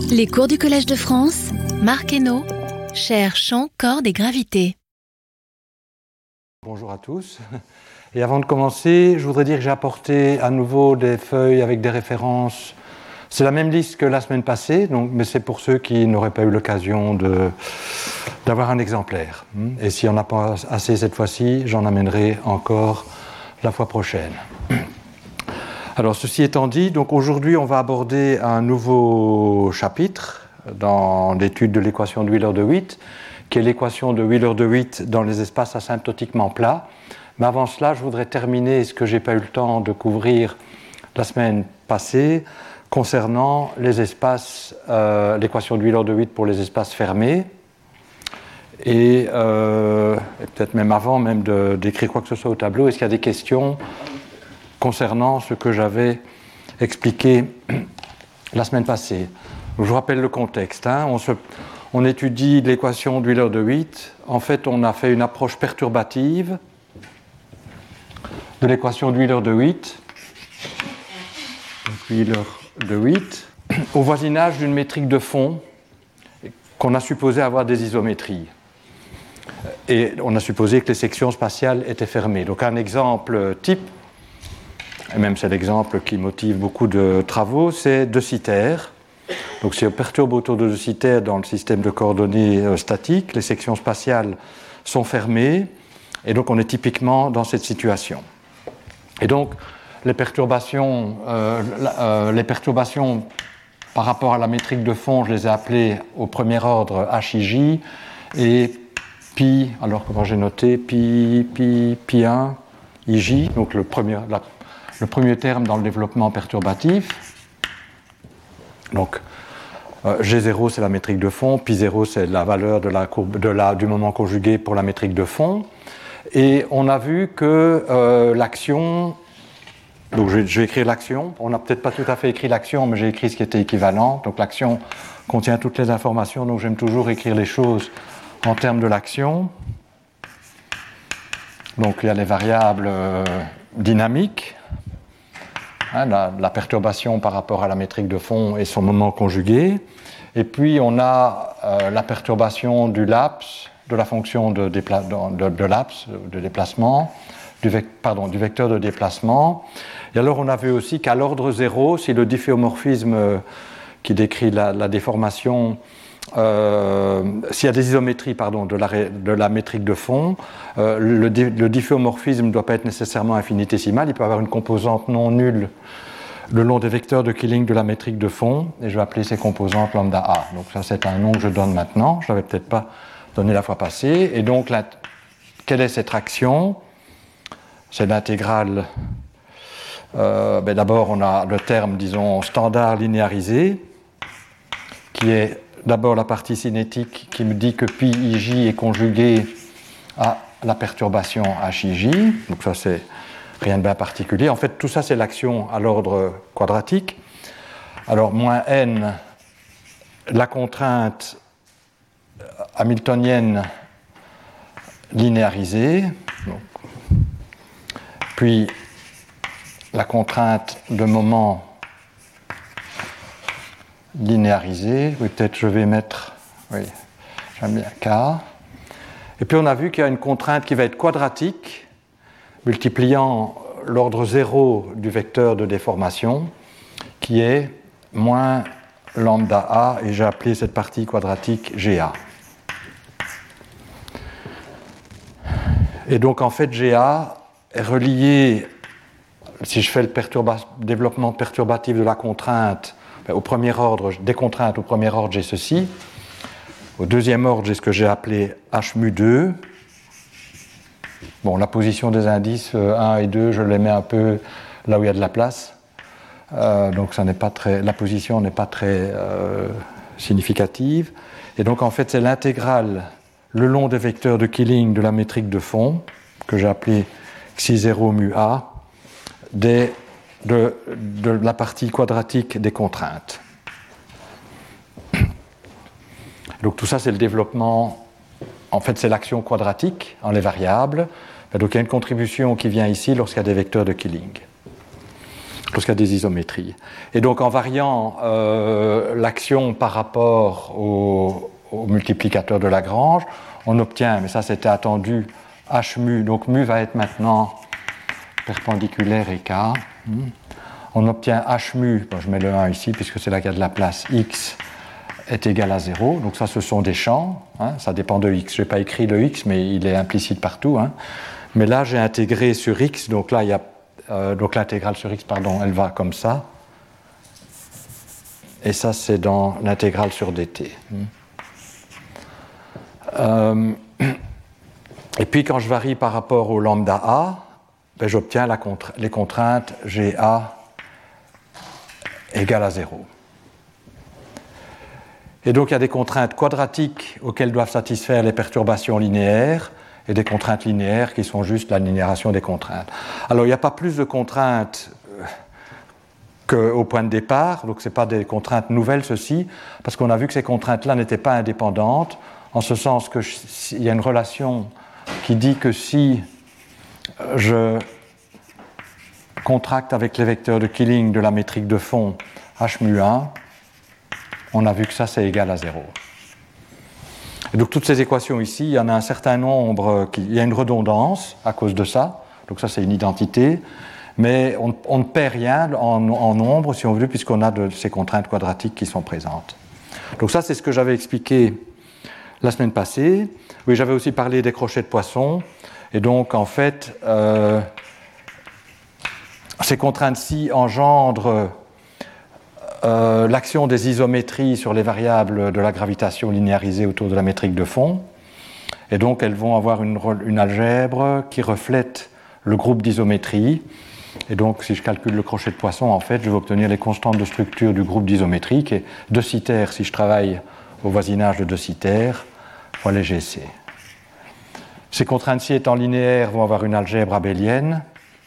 Les cours du Collège de France, Marc Hainaut, chaire Champ, Cordes et Gravité. Bonjour à tous. Et avant de commencer, je voudrais dire que j'ai apporté à nouveau des feuilles avec des références. C'est la même liste que la semaine passée, mais c'est pour ceux qui n'auraient pas eu l'occasion d'avoir un exemplaire. Et s'il n'y en a pas assez cette fois-ci, j'en amènerai encore la fois prochaine. Alors, ceci étant dit, donc aujourd'hui, on va aborder un nouveau chapitre dans l'étude de l'équation de Wheeler-de Witt, qui est l'équation de Wheeler-de Witt dans les espaces asymptotiquement plats. Mais avant cela, je voudrais terminer ce que je n'ai pas eu le temps de couvrir la semaine passée concernant les espaces, l'équation de Wheeler-de Witt pour les espaces fermés. Et peut-être même avant même d'écrire quoi que ce soit au tableau, est-ce qu'il y a des questions concernant ce que j'avais expliqué la semaine passée? Je vous rappelle le contexte. On étudie l'équation de Wheeler-de Witt. En fait, on a fait une approche perturbative de l'équation de Wheeler-de Witt. Wheeler-de Witt au voisinage d'une métrique de fond qu'on a supposé avoir des isométries. Et on a supposé que les sections spatiales étaient fermées. Donc un exemple type, et même c'est l'exemple qui motive beaucoup de travaux, c'est De Sitter. Donc si on perturbe autour de De Sitter dans le système de coordonnées statiques, les sections spatiales sont fermées, et donc on est typiquement dans cette situation. Et donc les perturbations par rapport à la métrique de fond, je les ai appelées au premier ordre HIJ, et pi, alors comment j'ai noté, pi1, IJ, donc le premier terme dans le développement perturbatif. Donc G0 c'est la métrique de fond, pi0 c'est la valeur de la courbe du moment conjugué pour la métrique de fond. Et on a vu que l'action, donc je vais écrire l'action, on n'a peut-être pas tout à fait écrit l'action, mais j'ai écrit ce qui était équivalent. Donc l'action contient toutes les informations, donc j'aime toujours écrire les choses en termes de l'action. Donc il y a les variables dynamiques, la perturbation par rapport à la métrique de fond et son moment conjugué. Et puis on a la perturbation du laps, de la fonction de laps, de déplacement, du vecteur de déplacement. Et alors on a vu aussi qu'à l'ordre 0, si le difféomorphisme qui décrit la déformation, s'il y a des isométries de la métrique de fond, le difféomorphisme ne doit pas être nécessairement infinitésimal, il peut avoir une composante non nulle le long des vecteurs de Killing de la métrique de fond, et je vais appeler ces composantes lambda A. Donc ça c'est un nom que je donne maintenant, je ne l'avais peut-être pas donné la fois passée. Et donc quelle est cette action? C'est l'intégrale. D'abord on a le terme, disons, standard linéarisé, qui est d'abord la partie cinétique qui me dit que pi ij est conjugué à la perturbation HIJ. Donc ça c'est rien de bien particulier. En fait tout ça c'est l'action à l'ordre quadratique. Alors moins n, la contrainte hamiltonienne linéarisée. Donc, puis la contrainte de moment linéarisée, oui, peut-être je vais mettre, oui, j'aime bien K. Et puis on a vu qu'il y a une contrainte qui va être quadratique, multipliant l'ordre 0 du vecteur de déformation, qui est moins lambda A, et j'ai appelé cette partie quadratique GA. Et donc en fait GA est relié, si je fais le développement perturbatif de la contrainte, au premier ordre, des contraintes au premier ordre, j'ai ceci. Au deuxième ordre, j'ai ce que j'ai appelé H mu 2. Bon, la position des indices 1 et 2, je les mets un peu là où il y a de la place. Donc la position n'est pas très significative. Et donc en fait, c'est l'intégrale le long des vecteurs de Killing de la métrique de fond, que j'ai appelé xi0 mu A, de la partie quadratique des contraintes. Donc tout ça c'est le développement, en fait c'est l'action quadratique en les variables. Donc il y a une contribution qui vient ici lorsqu'il y a des vecteurs de Killing. lorsqu'il y a des isométries. Et donc en variant l'action par rapport au multiplicateur de Lagrange, on obtient, mais ça c'était attendu, h mu, donc mu va être maintenant perpendiculaire et k. On obtient h mu, bon, je mets le 1 ici puisque c'est là qu'il y a de la place, x est égal à 0, donc ça ce sont des champs, hein, ça dépend de x, je n'ai pas écrit le x mais il est implicite partout, hein. Mais là j'ai intégré sur x, donc là il y a donc l'intégrale sur x, pardon, elle va comme ça, et ça c'est dans l'intégrale sur dt. Et puis quand je varie par rapport au lambda a, ben, j'obtiens les contraintes GA égale à 0. Et donc il y a des contraintes quadratiques auxquelles doivent satisfaire les perturbations linéaires et des contraintes linéaires qui sont juste la linéarisation des contraintes. Alors il n'y a pas plus de contraintes qu'au point de départ, donc ce n'est pas des contraintes nouvelles ceci, parce qu'on a vu que ces contraintes-là n'étaient pas indépendantes, en ce sens qu'il y a une relation qui dit que si je contracte avec les vecteurs de Killing de la métrique de fond h mu 1, on a vu que ça c'est égal à 0. Et donc toutes ces équations ici, il y en a un certain nombre, il y a une redondance à cause de ça, donc ça c'est une identité, mais on ne perd rien en nombre si on veut, puisqu'on a de ces contraintes quadratiques qui sont présentes. Donc ça c'est ce que j'avais expliqué la semaine passée. Oui, j'avais aussi parlé des crochets de poisson, et donc en fait ces contraintes-ci engendrent l'action des isométries sur les variables de la gravitation linéarisée autour de la métrique de fond. Et donc elles vont avoir une algèbre qui reflète le groupe d'isométrie. Et donc si je calcule le crochet de poisson, en fait, je vais obtenir les constantes de structure du groupe d'isométrie, qui est de Sitter si je travaille au voisinage de de Sitter, fois les GC. Ces contraintes-ci étant linéaires vont avoir une algèbre abélienne.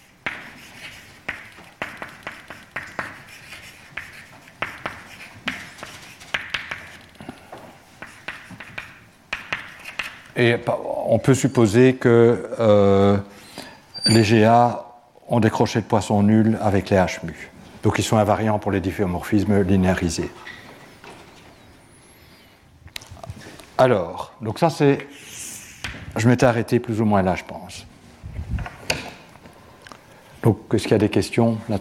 Et on peut supposer que les GA ont des crochets de poisson nuls avec les H mu. Donc ils sont invariants pour les difféomorphismes linéarisés. Alors, donc ça c'est... Je m'étais arrêté plus ou moins là, je pense. Donc, est-ce qu'il y a des questions là-dessus ?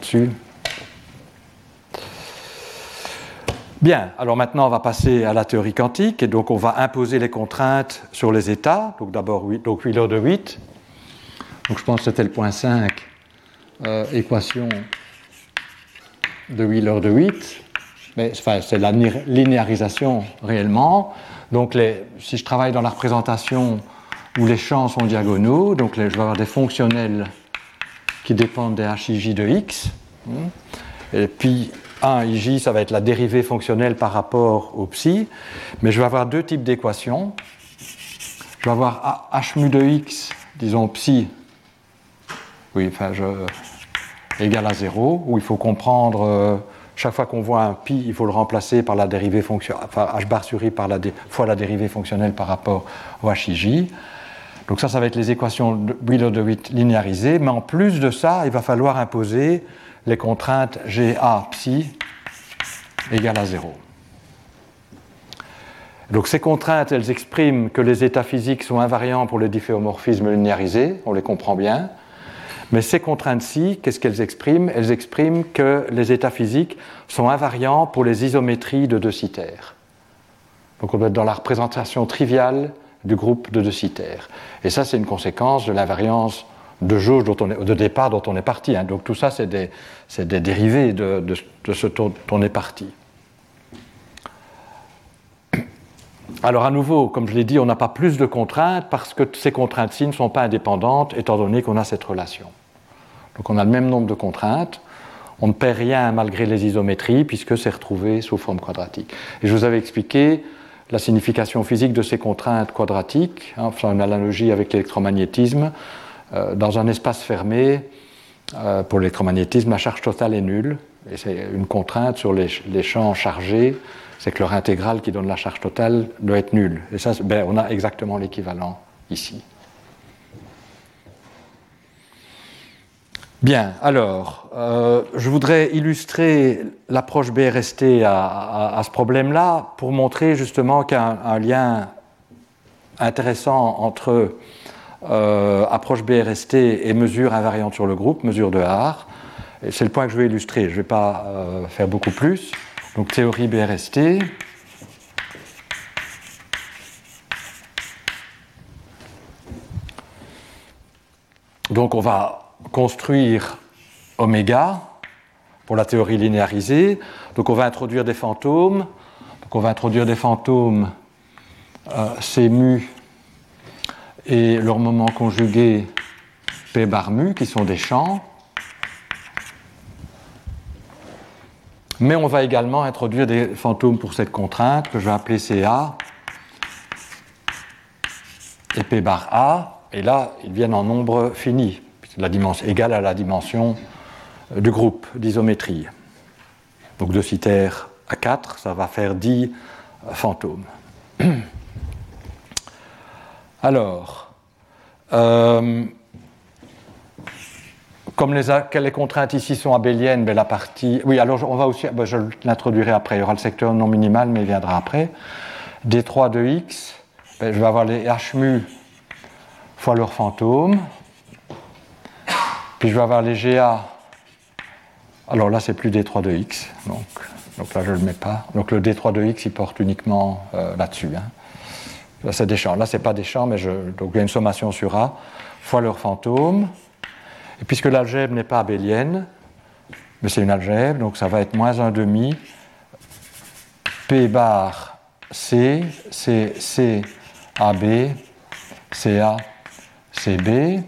Bien, alors maintenant on va passer à la théorie quantique, et donc on va imposer les contraintes sur les états. Donc d'abord donc Wheeler de 8. Donc je pense que c'était le point 5, équation de Wheeler de 8. Mais enfin, c'est la linéarisation réellement. Donc si je travaille dans la représentation où les champs sont diagonaux, donc je vais avoir des fonctionnels qui dépendent des HIJ de x. Et puis 1 IJ, ça va être la dérivée fonctionnelle par rapport au psi, mais je vais avoir deux types d'équations. Je vais avoir h mu de x, disons psi, égal à 0, où il faut comprendre, chaque fois qu'on voit un pi, il faut le remplacer par la dérivée fonctionnelle, enfin h bar sur i fois la dérivée fonctionnelle par rapport au HIJ. Donc ça va être les équations de Wheeler de 8 linéarisées, mais en plus de ça, il va falloir imposer les contraintes GA psi égale à 0. Donc ces contraintes, elles expriment que les états physiques sont invariants pour les difféomorphismes linéarisés, on les comprend bien, mais ces contraintes-ci, qu'est-ce qu'elles expriment ? Elles expriment que les états physiques sont invariants pour les isométries de de Sitter. Donc on doit être dans la représentation triviale du groupe de de Sitter. Et ça, c'est une conséquence de l'invariance de jauge de départ dont on est parti. Hein. Donc tout ça, c'est des dérivés de ce dont on est parti. Alors à nouveau, comme je l'ai dit, on n'a pas plus de contraintes parce que ces contraintes-ci ne sont pas indépendantes étant donné qu'on a cette relation. Donc on a le même nombre de contraintes, on ne perd rien malgré les isométries puisque c'est retrouvé sous forme quadratique. Et je vous avais expliqué la signification physique de ces contraintes quadratiques, hein, faisant une analogie avec l'électromagnétisme. Dans un espace fermé, pour l'électromagnétisme, la charge totale est nulle, et c'est une contrainte sur les champs chargés, c'est que leur intégrale qui donne la charge totale doit être nulle. Et ça, on a exactement l'équivalent ici. Bien, alors, je voudrais illustrer l'approche BRST à ce problème-là pour montrer justement qu'il y a un lien intéressant entre approche BRST et mesure invariante sur le groupe, mesure de Haar. Et c'est le point que je vais illustrer, je ne vais pas faire beaucoup plus. Donc théorie BRST. Donc on va construire oméga pour la théorie linéarisée. Donc on va introduire des fantômes. Donc on va introduire des fantômes C mu et leur moment conjugué P bar mu, qui sont des champs. Mais on va également introduire des fantômes pour cette contrainte que je vais appeler CA et P bar A. Et là, ils viennent en nombre fini, la dimension égale à la dimension du groupe d'isométrie. Donc de Sitter à 4, ça va faire 10 fantômes. Alors, comme les contraintes ici sont abéliennes, ben la partie... Oui, alors on va aussi... Ben je l'introduirai après, il y aura le secteur non minimal, mais il viendra après. D3 de X, ben je vais avoir les H mu fois leur fantôme. Puis je vais avoir les GA. Alors là, c'est plus D3 de X. Donc là, je ne le mets pas. Donc le D3 de X, il porte uniquement là-dessus. Hein. Là, c'est des champs. Là, ce n'est pas des champs, mais donc il y a une sommation sur A fois leur fantôme. Et puisque l'algèbre n'est pas abélienne, mais c'est une algèbre, donc ça va être moins 1,5 P bar C, C, AB, CA, CB. Et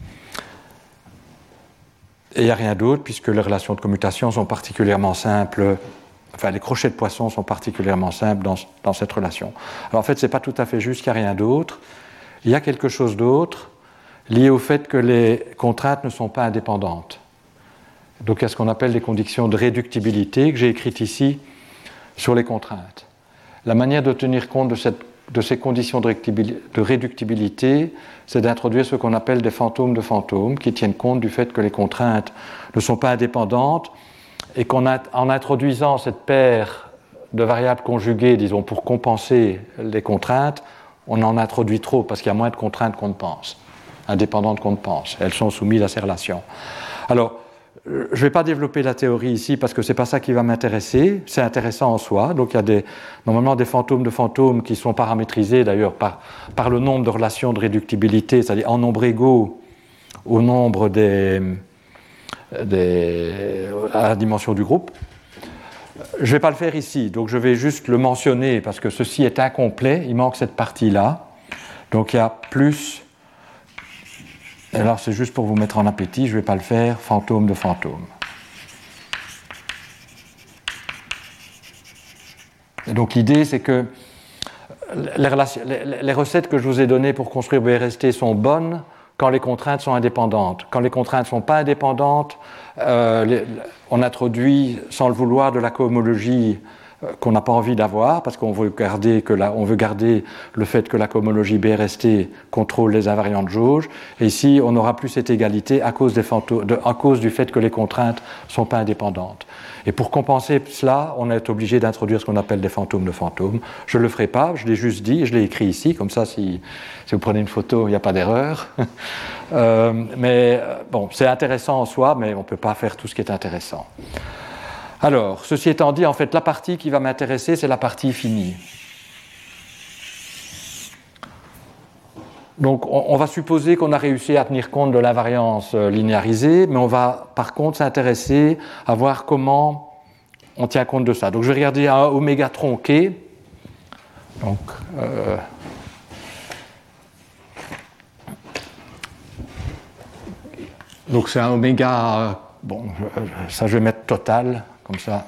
il n'y a rien d'autre, puisque les relations de commutation sont particulièrement simples, enfin les crochets de poisson sont particulièrement simples dans cette relation. Alors en fait, ce n'est pas tout à fait juste qu'il n'y a rien d'autre. Il y a quelque chose d'autre lié au fait que les contraintes ne sont pas indépendantes. Donc il y a ce qu'on appelle les conditions de réductibilité que j'ai écrites ici sur les contraintes. La manière de tenir compte de ces conditions de réductibilité, c'est d'introduire ce qu'on appelle des fantômes de fantômes qui tiennent compte du fait que les contraintes ne sont pas indépendantes et qu'en introduisant cette paire de variables conjuguées, disons, pour compenser les contraintes, on en introduit trop parce qu'il y a moins de contraintes qu'on ne pense, indépendantes qu'on ne pense. Elles sont soumises à ces relations. Alors, je ne vais pas développer la théorie ici parce que ce n'est pas ça qui va m'intéresser. C'est intéressant en soi. Donc il y a normalement des fantômes de fantômes qui sont paramétrisés d'ailleurs par le nombre de relations de réductibilité, c'est-à-dire en nombre égaux au nombre à la dimension du groupe. Je ne vais pas le faire ici, donc je vais juste le mentionner parce que ceci est incomplet, il manque cette partie-là. Donc il y a plus... Alors c'est juste pour vous mettre en appétit, je ne vais pas le faire, fantôme de fantôme. Et donc l'idée c'est que les recettes que je vous ai données pour construire BRST sont bonnes quand les contraintes sont indépendantes. Quand les contraintes ne sont pas indépendantes, on introduit sans le vouloir de la cohomologie qu'on n'a pas envie d'avoir parce qu'on veut garder le fait que la cohomologie BRST contrôle les invariants de jauge. Et ici, on n'aura plus cette égalité à cause du fait que les contraintes ne sont pas indépendantes. Et pour compenser cela, on est obligé d'introduire ce qu'on appelle des fantômes de fantômes. Je ne le ferai pas, je l'ai juste dit, je l'ai écrit ici, comme ça, si vous prenez une photo, il n'y a pas d'erreur. Mais bon, c'est intéressant en soi, mais on ne peut pas faire tout ce qui est intéressant. Alors, ceci étant dit, en fait, la partie qui va m'intéresser, c'est la partie finie. Donc, on va supposer qu'on a réussi à tenir compte de l'invariance linéarisée, mais on va par contre s'intéresser à voir comment on tient compte de ça. Donc, je vais regarder un oméga tronqué. Donc c'est un oméga, ça je vais mettre total. Comme ça,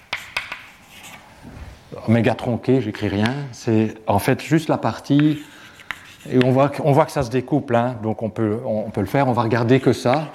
oméga tronqué, j'écris rien, c'est en fait juste la partie, et on voit que ça se découple, hein, donc on peut le faire, on va regarder que ça.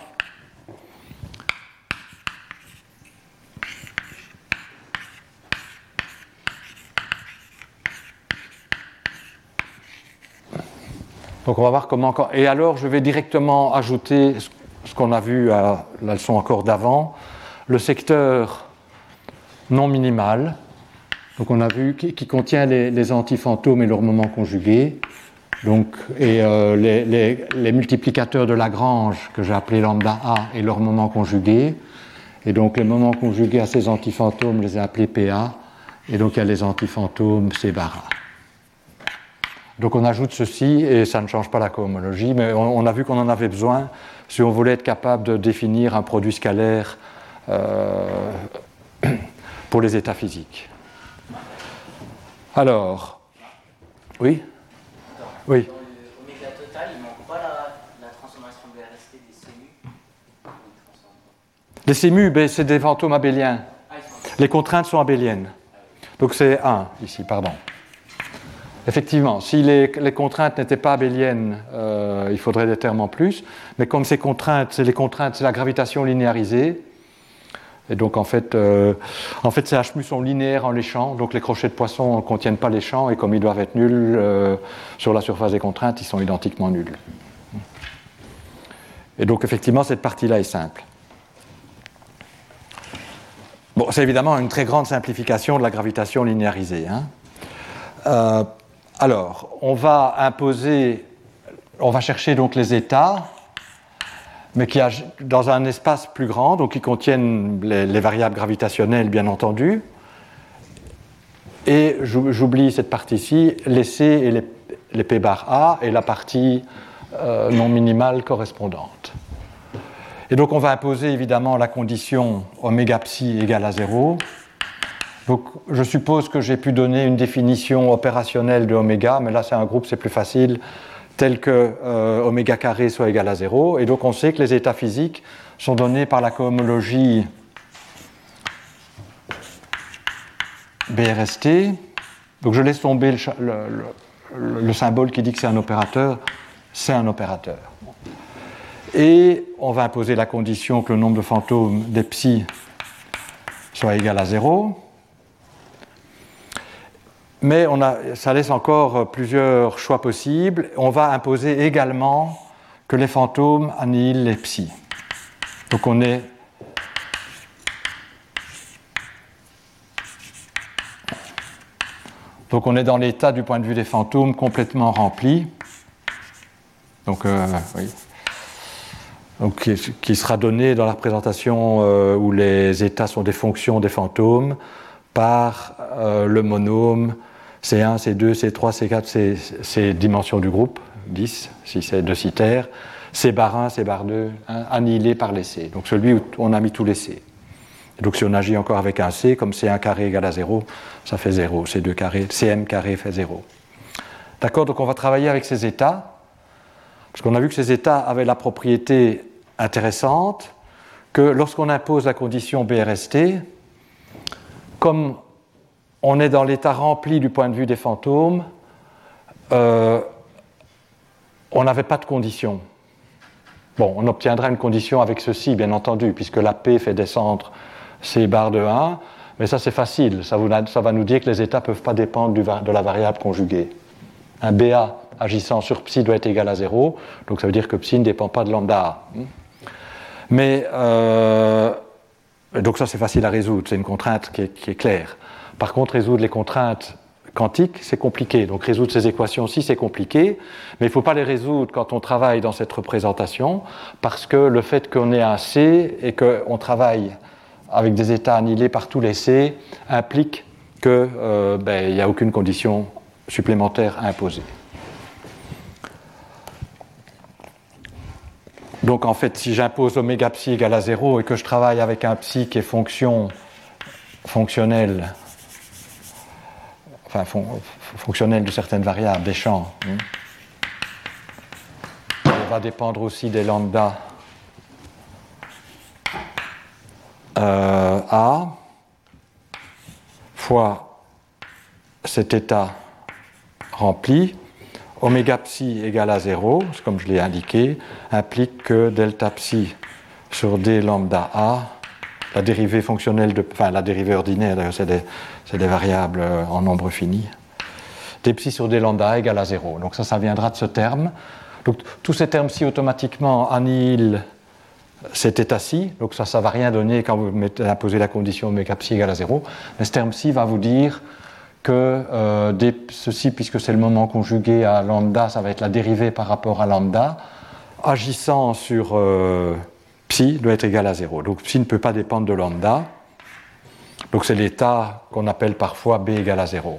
Donc on va voir comment, et alors je vais directement ajouter ce qu'on a vu à la leçon encore d'avant, le secteur non minimal, donc on a vu qui contient les antifantômes et leurs moments conjugués, donc, et les multiplicateurs de Lagrange que j'ai appelés lambda A et leurs moments conjugués. Et donc les moments conjugués à ces antifantômes, je les ai appelés PA, et donc il y a les antifantômes C bar A. Donc on ajoute ceci, et ça ne change pas la cohomologie, mais on a vu qu'on en avait besoin si on voulait être capable de définir un produit scalaire pour les états physiques. Alors, oui? Oui. Dans l'oméga total, il ne manque pas la transformation BRST des CMU. Les CMU, ben, c'est des fantômes abéliens. Les contraintes sont abéliennes. Donc c'est 1 ici, pardon. Effectivement, si les contraintes n'étaient pas abéliennes, il faudrait des termes en plus. Mais comme ces contraintes, c'est la gravitation linéarisée. Et donc en fait ces H-mu sont linéaires en les champs, donc les crochets de poisson ne contiennent pas les champs, et comme ils doivent être nuls sur la surface des contraintes, ils sont identiquement nuls. Et donc effectivement, cette partie-là est simple. Bon, c'est évidemment une très grande simplification de la gravitation linéarisée. Alors, on va chercher donc les états, mais qui dans un espace plus grand, donc qui contiennent les variables gravitationnelles, bien entendu. Et j'oublie cette partie-ci, les C et les P bar A, et la partie non minimale correspondante. Et donc on va imposer évidemment la condition oméga psi égale à 0. Donc je suppose que j'ai pu donner une définition opérationnelle de oméga, mais là c'est un groupe, c'est plus facile, tel que oméga carré soit égal à 0. Et donc on sait que les états physiques sont donnés par la cohomologie BRST. Donc je laisse tomber le symbole qui dit que c'est un opérateur. C'est un opérateur. Et on va imposer la condition que le nombre de fantômes des psi soit égal à 0. Mais ça laisse encore plusieurs choix possibles. On va imposer également que les fantômes annihilent les psi. Donc on est dans l'état du point de vue des fantômes complètement rempli. Donc, oui. Donc, qui sera donné dans la représentation où les états sont des fonctions des fantômes par le monôme C1, C2, C3, C4, c'est dimensions du groupe, 10, si c'est deux-citaire, C bar 1, C bar 2, annihilé par les C. Donc celui où on a mis tous les C. Et donc si on agit encore avec un C, comme C1 carré égale à 0, ça fait 0, C2 carré, CM carré fait 0. D'accord, donc on va travailler avec ces états, parce qu'on a vu que ces états avaient la propriété intéressante que lorsqu'on impose la condition BRST, comme on est dans l'état rempli du point de vue des fantômes, on n'avait pas de condition. Bon, on obtiendra une condition avec ceci, bien entendu, puisque la P fait descendre C bar de 1, mais ça c'est facile, ça va nous dire que les états ne peuvent pas dépendre de la variable conjuguée. Un BA agissant sur psi doit être égal à 0, donc ça veut dire que psi ne dépend pas de lambda A. Mais, donc ça c'est facile à résoudre, c'est une contrainte qui est claire. Par contre, résoudre les contraintes quantiques, c'est compliqué. Donc résoudre ces équations-ci, c'est compliqué, mais il ne faut pas les résoudre quand on travaille dans cette représentation, parce que le fait qu'on ait un C et qu'on travaille avec des états annihilés par tous les C implique qu'il n'y a aucune condition supplémentaire à imposer. Donc en fait, si j'impose oméga psi égale à 0 et que je travaille avec un psi qui est fonctionnel, enfin fonctionnel de certaines variables, des champs, il va dépendre aussi des lambda A fois cet état rempli. Oméga psi égale à 0, comme je l'ai indiqué, implique que delta psi sur d lambda A, la dérivée fonctionnelle, la dérivée ordinaire, d'ailleurs c'est des variables en nombre fini, d psi sur d lambda A égale à 0. Donc ça viendra de ce terme. Donc tous ces termes-ci automatiquement annihilent cet état-ci, donc ça ne va rien donner quand vous imposez la condition oméga psi égale à 0, mais ce terme-ci va vous dire que ceci, puisque c'est le moment conjugué à lambda, ça va être la dérivée par rapport à lambda, agissant sur psi doit être égal à 0. Donc psi ne peut pas dépendre de lambda, donc c'est l'état qu'on appelle parfois B égale à 0.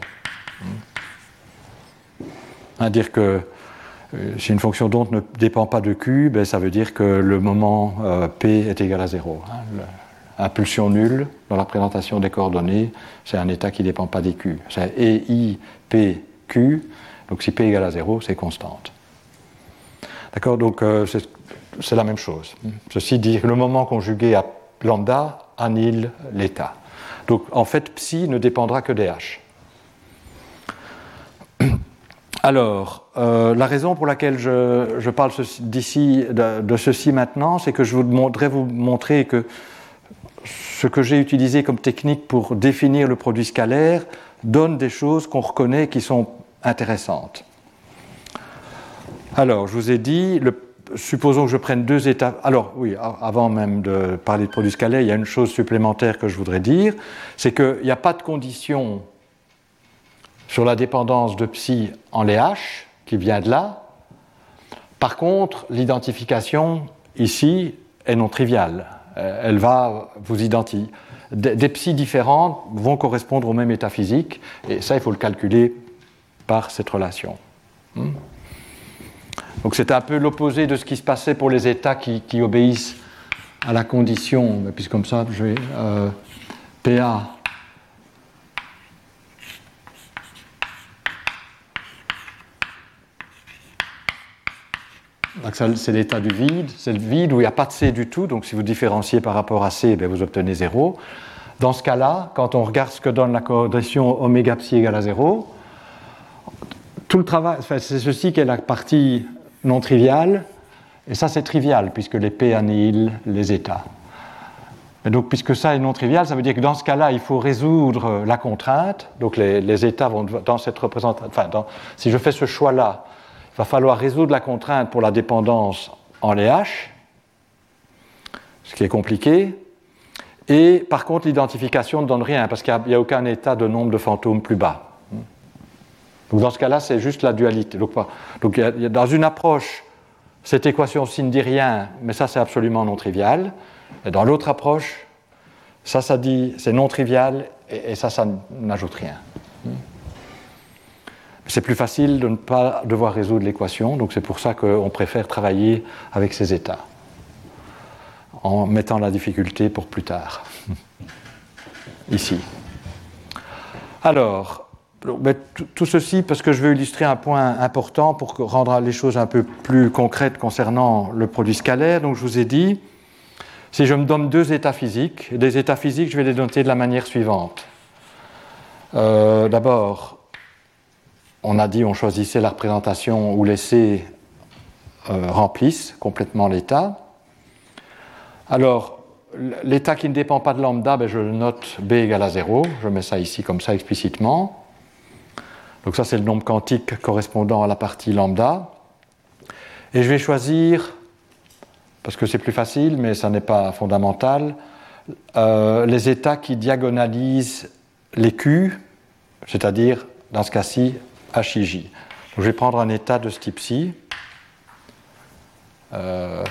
Dire que si une fonction d'onde ne dépend pas de Q, ben, ça veut dire que le moment P est égal à 0. Impulsion nulle, dans la présentation des coordonnées, c'est un état qui ne dépend pas des Q. C'est EI, P, Q, donc si P égale à 0, c'est constante. D'accord, donc c'est la même chose. Ceci dit que le moment conjugué à lambda annule l'état. Donc en fait, psi ne dépendra que des H. Alors, la raison pour laquelle je parle de ceci maintenant, c'est que je voudrais vous montrer que ce que j'ai utilisé comme technique pour définir le produit scalaire donne des choses qu'on reconnaît qui sont intéressantes. Alors, je vous ai dit, supposons que je prenne deux états. Alors, oui, avant même de parler de produit scalaire, il y a une chose supplémentaire que je voudrais dire, c'est qu'il n'y a pas de condition sur la dépendance de psi en les H, qui vient de là. Par contre, l'identification ici est non triviale. Elle va vous identifier. Des psi différentes vont correspondre au même état physique, et ça, il faut le calculer par cette relation. Donc c'est un peu l'opposé de ce qui se passait pour les états qui obéissent à la condition, puisque comme ça, je vais PA. Donc ça, c'est l'état du vide, c'est le vide où il n'y a pas de C du tout, donc si vous différenciez par rapport à C, bien, vous obtenez 0. Dans ce cas-là, quand on regarde ce que donne la coordination oméga psi égale à 0, tout le travail, enfin, c'est ceci qui est la partie non triviale, et ça c'est trivial, puisque les P annihilent les états. Et donc puisque ça est non trivial, ça veut dire que dans ce cas-là, il faut résoudre la contrainte, donc les états vont dans cette représentation, enfin, si je fais ce choix-là, il va falloir résoudre la contrainte pour la dépendance en les H, ce qui est compliqué. Et par contre, l'identification ne donne rien, parce qu'il n'y a aucun état de nombre de fantômes plus bas. Donc dans ce cas-là, c'est juste la dualité. Donc dans une approche, cette équation-ci ne dit rien, mais ça, c'est absolument non trivial. Et dans l'autre approche, ça dit c'est non trivial, et ça n'ajoute rien. C'est plus facile de ne pas devoir résoudre l'équation, donc c'est pour ça qu'on préfère travailler avec ces états, en mettant la difficulté pour plus tard, ici. Alors, tout ceci parce que je veux illustrer un point important pour rendre les choses un peu plus concrètes concernant le produit scalaire. Donc je vous ai dit, si je me donne deux états physiques, des états physiques, je vais les noter de la manière suivante. D'abord, on a dit on choisissait la représentation où les C remplissent complètement l'état. Alors, l'état qui ne dépend pas de lambda, ben je le note B égale à 0. Je mets ça ici comme ça explicitement. Donc ça, c'est le nombre quantique correspondant à la partie lambda. Et je vais choisir, parce que c'est plus facile, mais ça n'est pas fondamental, les états qui diagonalisent les Q, c'est-à-dire, dans ce cas-ci, HIJ. Donc je vais prendre un état de ce type-ci. Donc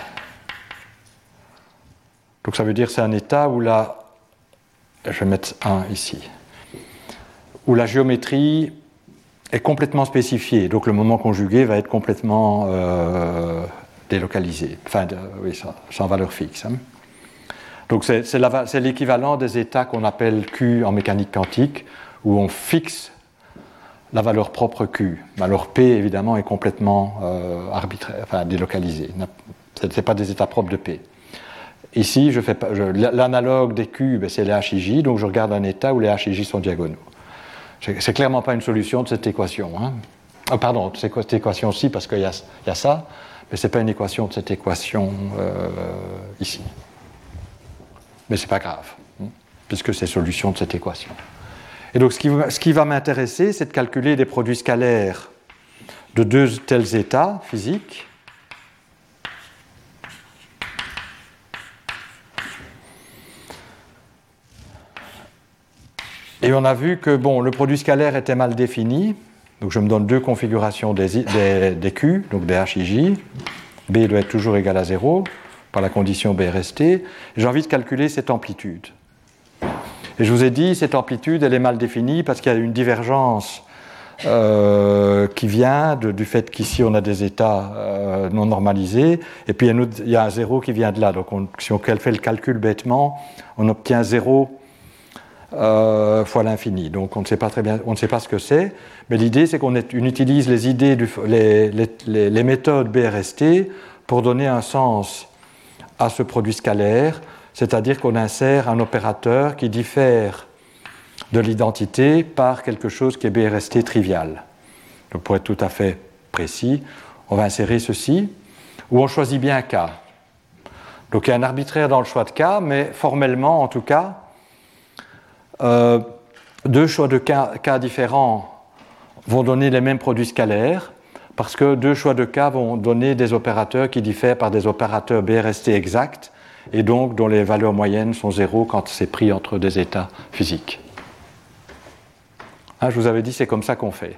ça veut dire que c'est un état où je vais mettre 1 ici, où la géométrie est complètement spécifiée. Donc le moment conjugué va être complètement délocalisé, enfin, sans valeur fixe. Hein. Donc c'est l'équivalent des états qu'on appelle Q en mécanique quantique, où on fixe la valeur propre Q. Alors P, évidemment, est complètement arbitraire, enfin délocalisé. Ce n'est pas des états propres de P. Ici, l'analogue des Q, ben, c'est les HIJ, donc je regarde un état où les HIJ sont diagonaux. C'est clairement pas une solution de cette équation. Hein. Pardon, de cette équation-ci, parce qu'il y a ça, mais ce n'est pas une équation de cette équation ici. Mais ce n'est pas grave, hein, puisque c'est solution de cette équation. Et donc, ce qui va m'intéresser, c'est de calculer des produits scalaires de deux tels états physiques. Et on a vu que bon, le produit scalaire était mal défini. Donc je me donne deux configurations des Q, donc des HIJ. B doit être toujours égal à 0 par la condition B est restée. J'ai envie de calculer cette amplitude. Et je vous ai dit, cette amplitude, elle est mal définie parce qu'il y a une divergence qui vient du fait qu'ici on a des états non normalisés, et puis il y a un 0 qui vient de là. Donc si on fait le calcul bêtement, on obtient 0 fois l'infini. Donc on ne sait pas très bien, on ne sait pas ce que c'est, mais l'idée c'est qu'on utilise les idées, les méthodes BRST pour donner un sens à ce produit scalaire, c'est-à-dire qu'on insère un opérateur qui diffère de l'identité par quelque chose qui est BRST trivial. Donc pour être tout à fait précis, on va insérer ceci, où on choisit bien K. Donc il y a un arbitraire dans le choix de K, mais formellement en tout cas, deux choix de K différents vont donner les mêmes produits scalaires, parce que deux choix de K vont donner des opérateurs qui diffèrent par des opérateurs BRST exacts, et donc dont les valeurs moyennes sont 0 quand c'est pris entre des états physiques. Je vous avais dit, c'est comme ça qu'on fait.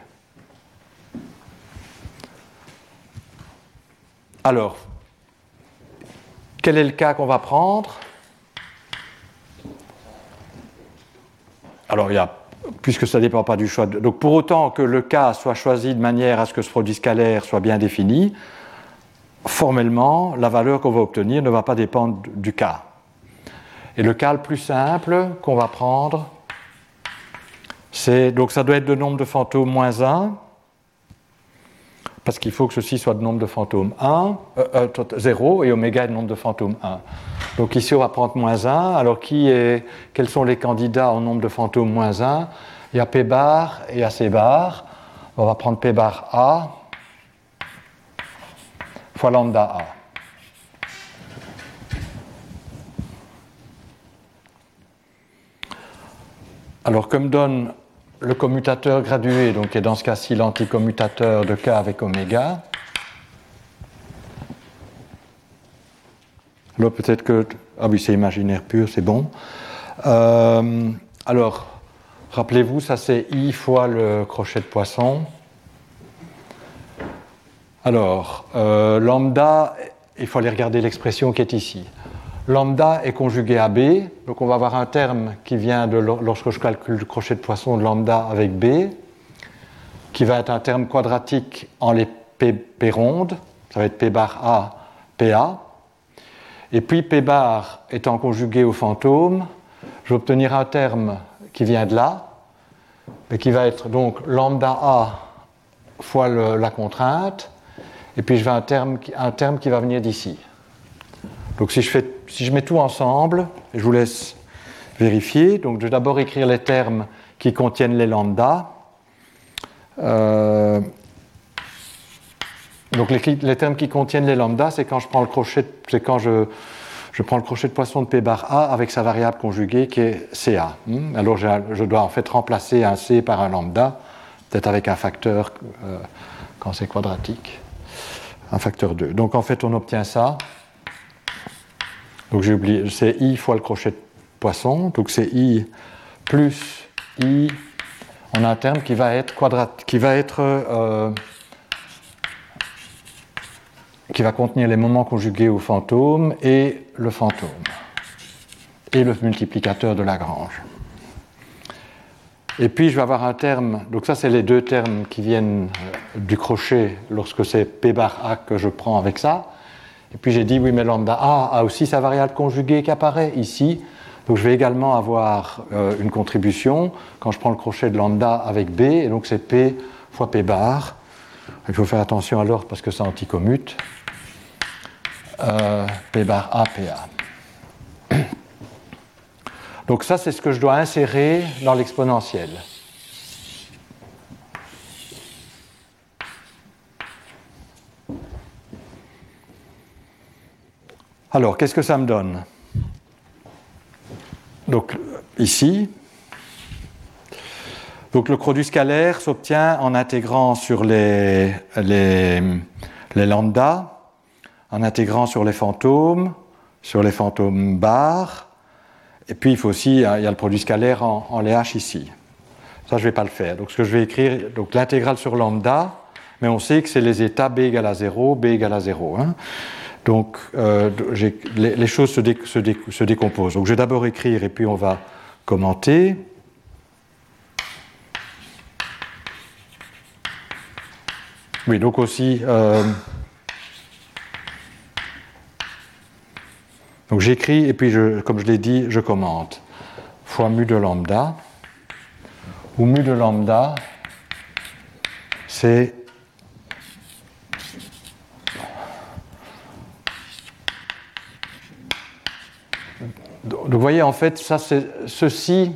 Alors, quel est le cas qu'on va prendre ? Alors, puisque ça ne dépend pas du choix. Donc, pour autant que le cas soit choisi de manière à ce que ce produit scalaire soit bien défini, formellement, la valeur qu'on va obtenir ne va pas dépendre du cas. Et le cas le plus simple qu'on va prendre, donc ça doit être de nombre de fantômes moins 1, parce qu'il faut que ceci soit de nombre de fantômes 0 et oméga est de nombre de fantômes 1. Donc ici on va prendre moins 1, alors quels sont les candidats en nombre de fantômes moins 1 ? Il y a P bar et il y a C bar. On va prendre P bar A fois lambda A. Alors comme donne le commutateur gradué, donc qui est dans ce cas-ci l'anticommutateur de K avec oméga. Alors peut-être que... Ah oui, c'est imaginaire pur, c'est bon. Alors, rappelez-vous, ça c'est I fois le crochet de poisson. Alors, lambda, il faut aller regarder l'expression qui est ici. Lambda est conjugué à B, donc on va avoir un terme qui vient lorsque je calcule le crochet de poisson de lambda avec B, qui va être un terme quadratique en les P rondes, ça va être P bar A, PA. Et puis P bar étant conjugué au fantôme, je vais obtenir un terme qui vient de là, mais qui va être donc lambda A fois la contrainte, et puis je vais un terme qui va venir d'ici. Donc si je mets tout ensemble, je vous laisse vérifier. Donc je vais d'abord écrire les termes qui contiennent les lambdas. Donc les termes qui contiennent les lambdas, c'est quand je prends le crochet, je prends le crochet de poisson de P bar A avec sa variable conjuguée qui est CA. Alors je dois en fait remplacer un C par un lambda, peut-être avec un facteur quand c'est quadratique, un facteur 2. Donc en fait on obtient ça. Donc j'ai oublié, c'est I fois le crochet de poisson, donc c'est I plus I, on a un terme qui va être qui va contenir les moments conjugués au fantôme et le fantôme, et le multiplicateur de Lagrange. Et puis je vais avoir un terme, donc ça c'est les deux termes qui viennent du crochet lorsque c'est P bar A que je prends avec ça. Et puis j'ai dit, oui, mais lambda A a aussi sa variable conjuguée qui apparaît ici. Donc je vais également avoir une contribution quand je prends le crochet de lambda avec B, et donc c'est P fois P bar. Il faut faire attention à l'ordre parce que ça anticommute. P bar A, PA. Donc ça, c'est ce que je dois insérer dans l'exponentielle. Alors, qu'est-ce que ça me donne ? Donc, ici, donc le produit scalaire s'obtient en intégrant sur les lambdas, en intégrant sur les fantômes bar, Et puis il faut aussi, il y a le produit scalaire en les h ici. Ça, je ne vais pas le faire. Donc ce que je vais écrire, donc l'intégrale sur lambda, mais on sait que c'est les états b égale à 0, b égale à 0. Hein. Donc les choses se décomposent. Donc je vais d'abord écrire et puis on va commenter. Oui, donc aussi... donc j'écris et puis, comme je l'ai dit, je commente. Fois mu de lambda, où mu de lambda, c'est... Donc vous voyez, en fait, ça, c'est ceci...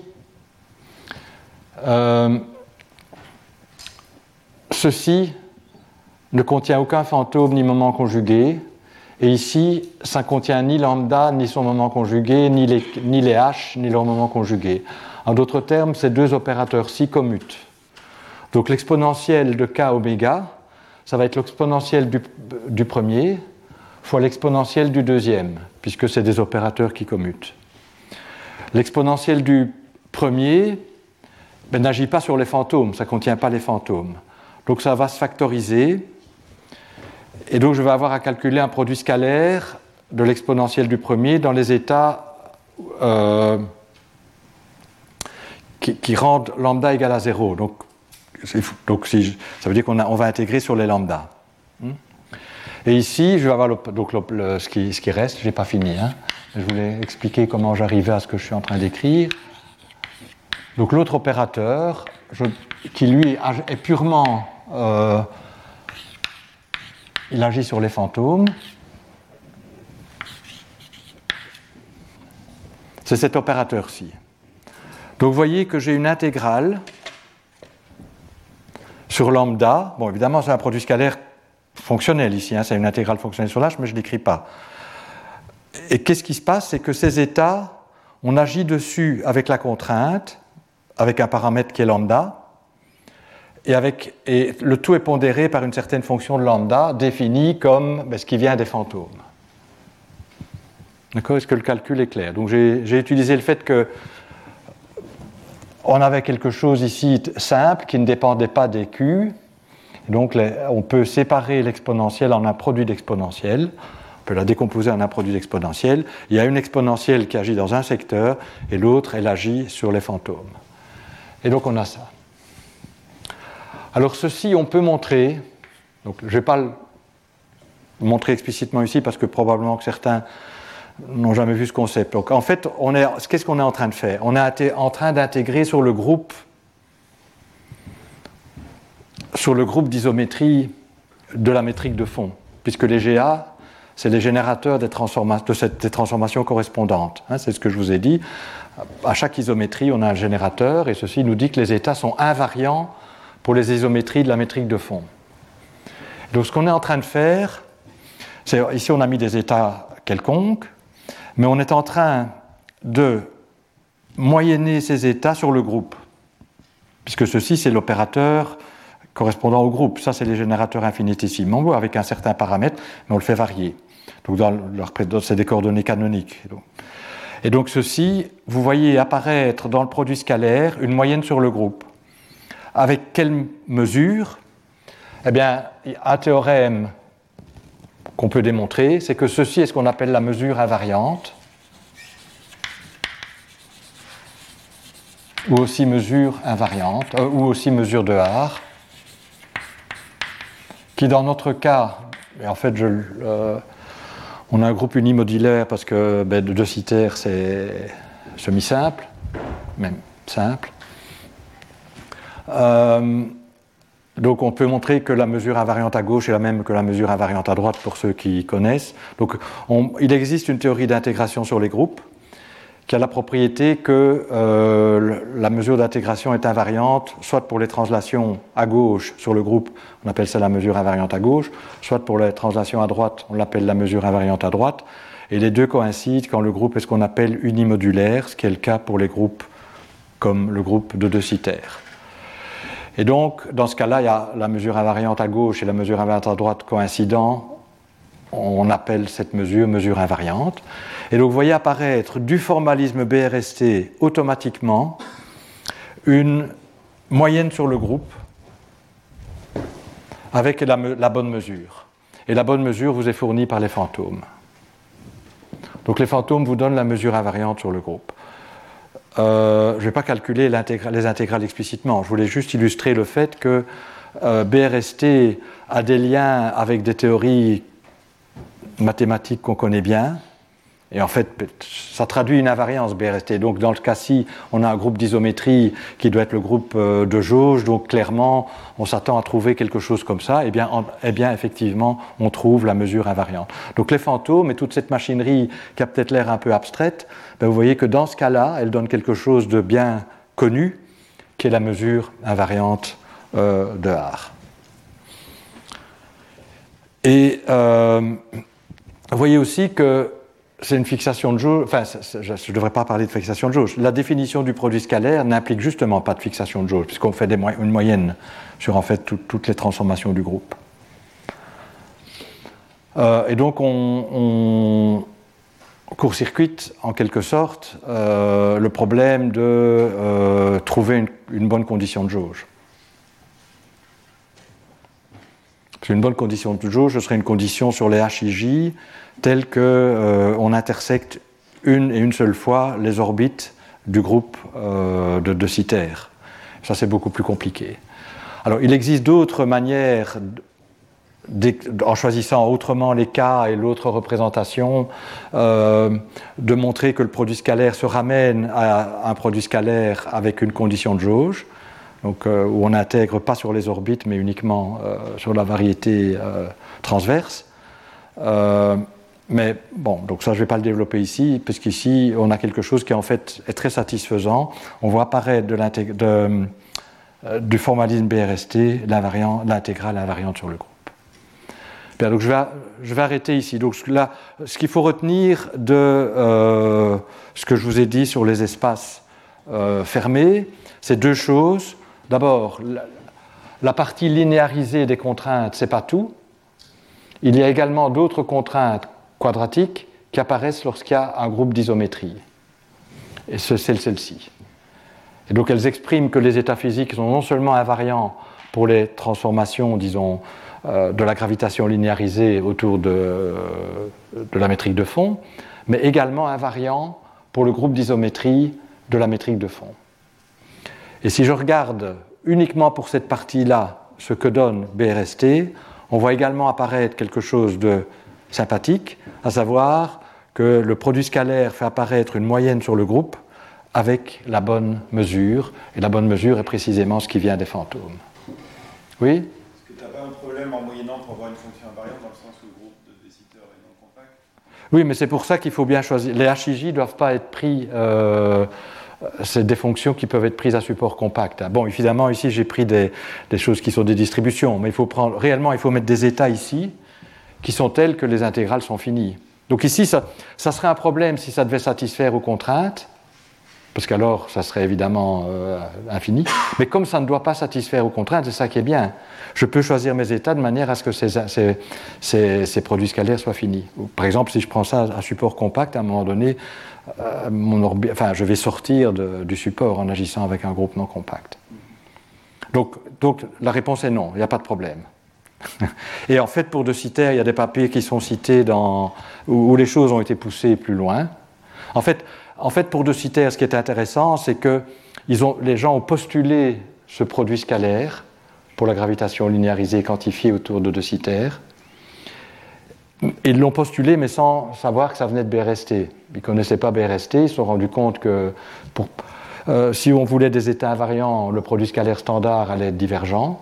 ceci ne contient aucun fantôme ni moment conjugué. Et ici, ça ne contient ni lambda, ni son moment conjugué, ni les h, ni leur moment conjugué. En d'autres termes, ces deux opérateurs-ci commutent. Donc l'exponentielle de k oméga, ça va être l'exponentielle du premier fois l'exponentielle du deuxième, puisque c'est des opérateurs qui commutent. L'exponentielle du premier n'agit pas sur les fantômes, ça ne contient pas les fantômes. Donc ça va se factoriser. Et donc je vais avoir à calculer un produit scalaire de l'exponentielle du premier dans les états qui rendent lambda égal à 0. Donc ça veut dire qu'on va intégrer sur les lambda. Et ici, je vais avoir ce qui reste, je n'ai pas fini. Hein. Je voulais expliquer comment j'arrivais à ce que je suis en train d'écrire. Donc l'autre opérateur, qui lui est purement... il agit sur les fantômes. C'est cet opérateur-ci. Donc vous voyez que j'ai une intégrale sur lambda. Bon, évidemment, c'est un produit scalaire fonctionnel ici. Hein, c'est une intégrale fonctionnelle sur l'H, mais je ne l'écris pas. Et qu'est-ce qui se passe? C'est que ces états, on agit dessus avec la contrainte, avec un paramètre qui est lambda. Et le tout est pondéré par une certaine fonction de lambda définie comme ce qui vient des fantômes. D'accord? Est-ce que le calcul est clair? Donc j'ai utilisé le fait que on avait quelque chose ici simple qui ne dépendait pas des Q. Donc on peut séparer l'exponentielle en un produit d'exponentielle. On peut la décomposer en un produit d'exponentielle. Il y a une exponentielle qui agit dans un secteur et l'autre, elle agit sur les fantômes. Et donc on a ça. Alors ceci, on peut montrer, donc je ne vais pas le montrer explicitement ici parce que probablement que certains n'ont jamais vu ce concept. Donc en fait, qu'est-ce qu'on est en train de faire? On est en train d'intégrer sur le groupe d'isométrie de la métrique de fond, puisque les GA, c'est les générateurs des transformations correspondantes. Hein, c'est ce que je vous ai dit. À chaque isométrie, on a un générateur, et ceci nous dit que les états sont invariants pour les isométries de la métrique de fond. Donc ce qu'on est en train de faire, c'est ici on a mis des états quelconques, mais on est en train de moyenner ces états sur le groupe, puisque ceci c'est l'opérateur correspondant au groupe. Ça c'est les générateurs infinitésimaux avec un certain paramètre, mais on le fait varier. Donc c'est des coordonnées canoniques. Et donc ceci, vous voyez apparaître dans le produit scalaire une moyenne sur le groupe. Avec quelle mesure? Eh bien, un théorème qu'on peut démontrer, c'est que ceci est ce qu'on appelle la mesure invariante, ou aussi mesure invariante, ou aussi mesure de Haar, qui dans notre cas, et en fait, on a un groupe unimodulaire parce que de De Sitter c'est semi-simple, même simple. Donc on peut montrer que la mesure invariante à gauche est la même que la mesure invariante à droite pour ceux qui connaissent. Donc il existe une théorie d'intégration sur les groupes qui a la propriété que la mesure d'intégration est invariante, soit pour les translations à gauche sur le groupe, on appelle ça la mesure invariante à gauche, soit pour les translations à droite, on l'appelle la mesure invariante à droite, et les deux coïncident quand le groupe est ce qu'on appelle unimodulaire, ce qui est le cas pour les groupes comme le groupe de De Sitter. Et donc, dans ce cas-là, il y a la mesure invariante à gauche et la mesure invariante à droite coïncidant on appelle cette mesure invariante. Et donc vous voyez apparaître du formalisme BRST automatiquement une moyenne sur le groupe avec la bonne mesure. Et la bonne mesure vous est fournie par les fantômes. Donc les fantômes vous donnent la mesure invariante sur le groupe. Je ne vais pas calculer les intégrales explicitement, je voulais juste illustrer le fait que BRST a des liens avec des théories mathématiques qu'on connaît bien, et en fait ça traduit une invariance BRST. Donc dans le cas-ci, on a un groupe d'isométrie qui doit être le groupe de jauge, donc clairement on s'attend à trouver quelque chose comme ça, et bien effectivement on trouve la mesure invariante. Donc les fantômes et toute cette machinerie qui a peut-être l'air un peu abstraite, vous voyez que dans ce cas-là, elle donne quelque chose de bien connu, qui est la mesure invariante de Haar. Et vous voyez aussi que c'est une fixation de jauge, enfin je ne devrais pas parler de fixation de jauge, la définition du produit scalaire n'implique justement pas de fixation de jauge, puisqu'on fait une moyenne sur en fait toutes les transformations du groupe. Et donc on court-circuite en quelque sorte le problème de trouver une bonne condition de jauge. Parce qu'une bonne condition de jauge, ce serait une condition sur les HIJ telle qu'on intersecte une seule fois les orbites du groupe de Sitter. Ça, c'est beaucoup plus compliqué. Alors, il existe d'autres manières, en choisissant autrement les cas et l'autre représentation, de montrer que le produit scalaire se ramène à un produit scalaire avec une condition de jauge. Donc, où on n'intègre pas sur les orbites, mais uniquement sur la variété transverse. Mais bon, donc ça je ne vais pas le développer ici, puisqu'ici on a quelque chose qui en fait est très satisfaisant. On voit apparaître du formalisme BRST l'intégrale invariante sur le groupe. Bien, donc je vais arrêter ici. Donc là, ce qu'il faut retenir de ce que je vous ai dit sur les espaces fermés, c'est deux choses. D'abord, la partie linéarisée des contraintes, ce n'est pas tout. Il y a également d'autres contraintes quadratiques qui apparaissent lorsqu'il y a un groupe d'isométrie. Et c'est celle-ci. Et donc elles expriment que les états physiques sont non seulement invariants pour les transformations, disons, de la gravitation linéarisée autour de la métrique de fond, mais également invariants pour le groupe d'isométrie de la métrique de fond. Et si je regarde uniquement pour cette partie-là ce que donne BRST, on voit également apparaître quelque chose de sympathique, à savoir que le produit scalaire fait apparaître une moyenne sur le groupe avec la bonne mesure, et la bonne mesure est précisément ce qui vient des fantômes. Oui ? Est-ce que tu n'as pas un problème en moyennant pour avoir une fonction invariante dans le sens où le groupe de Sitter est non compact ? Oui, mais c'est pour ça qu'il faut bien choisir. Les HIJ ne doivent pas être pris... c'est des fonctions qui peuvent être prises à support compact. Bon, évidemment, ici, j'ai pris des choses qui sont des distributions, mais réellement, il faut mettre des états ici qui sont tels que les intégrales sont finies. Donc ici, ça serait un problème si ça devait satisfaire aux contraintes, parce qu'alors, ça serait évidemment infini. Mais comme ça ne doit pas satisfaire aux contraintes, c'est ça qui est bien. Je peux choisir mes états de manière à ce que ces produits scalaires soient finis. Par exemple, si je prends ça à support compact, à un moment donné, je vais sortir du support en agissant avec un groupe non compact. Donc la réponse est non, il n'y a pas de problème. Et en fait, pour De Sitter, il y a des papiers qui sont cités où les choses ont été poussées plus loin. En fait, pour De Sitter, ce qui est intéressant, c'est que les gens ont postulé ce produit scalaire pour la gravitation linéarisée quantifiée autour de Sitter. Ils l'ont postulé, mais sans savoir que ça venait de BRST. Ils ne connaissaient pas BRST, ils se sont rendus compte que si on voulait des états invariants, le produit scalaire standard allait être divergent.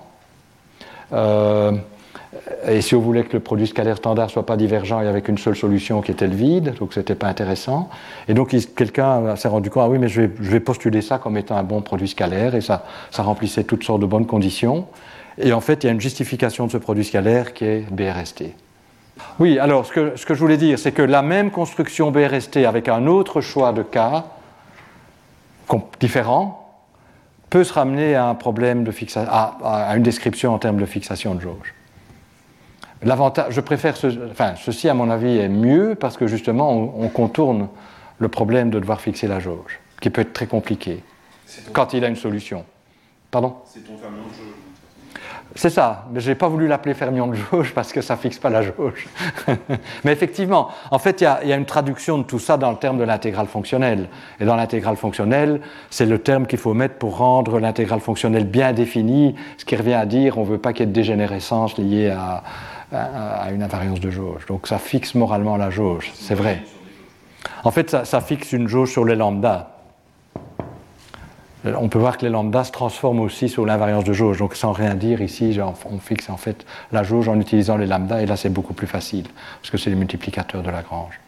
Et si on voulait que le produit scalaire standard ne soit pas divergent, il n'y avait qu'une seule solution qui était le vide, donc ce n'était pas intéressant. Et donc quelqu'un s'est rendu compte, ah oui, mais je vais postuler ça comme étant un bon produit scalaire, et ça remplissait toutes sortes de bonnes conditions. Et en fait, il y a une justification de ce produit scalaire qui est BRST. Oui, alors ce que je voulais dire, c'est que la même construction BRST avec un autre choix de cas différent peut se ramener à un problème de fixation, à une description en termes de fixation de jauge. L'avantage, je préfère ceci à mon avis est mieux parce que justement on contourne le problème de devoir fixer la jauge, qui peut être très compliqué quand il a une solution. Pardon ? C'est ton fermion de jauge. C'est ça, mais je n'ai pas voulu l'appeler fermion de jauge parce que ça ne fixe pas la jauge. Mais effectivement, en fait, il y a une traduction de tout ça dans le terme de l'intégrale fonctionnelle. Et dans l'intégrale fonctionnelle, c'est le terme qu'il faut mettre pour rendre l'intégrale fonctionnelle bien définie, ce qui revient à dire on ne veut pas qu'il y ait de dégénérescence liée à une invariance de jauge. Donc ça fixe moralement la jauge, c'est vrai. En fait, ça fixe une jauge sur les lambdas. On peut voir que les lambdas se transforment aussi sur l'invariance de jauge. Donc sans rien dire ici, on fixe en fait la jauge en utilisant les lambdas, et là c'est beaucoup plus facile, parce que c'est les multiplicateurs de Lagrange.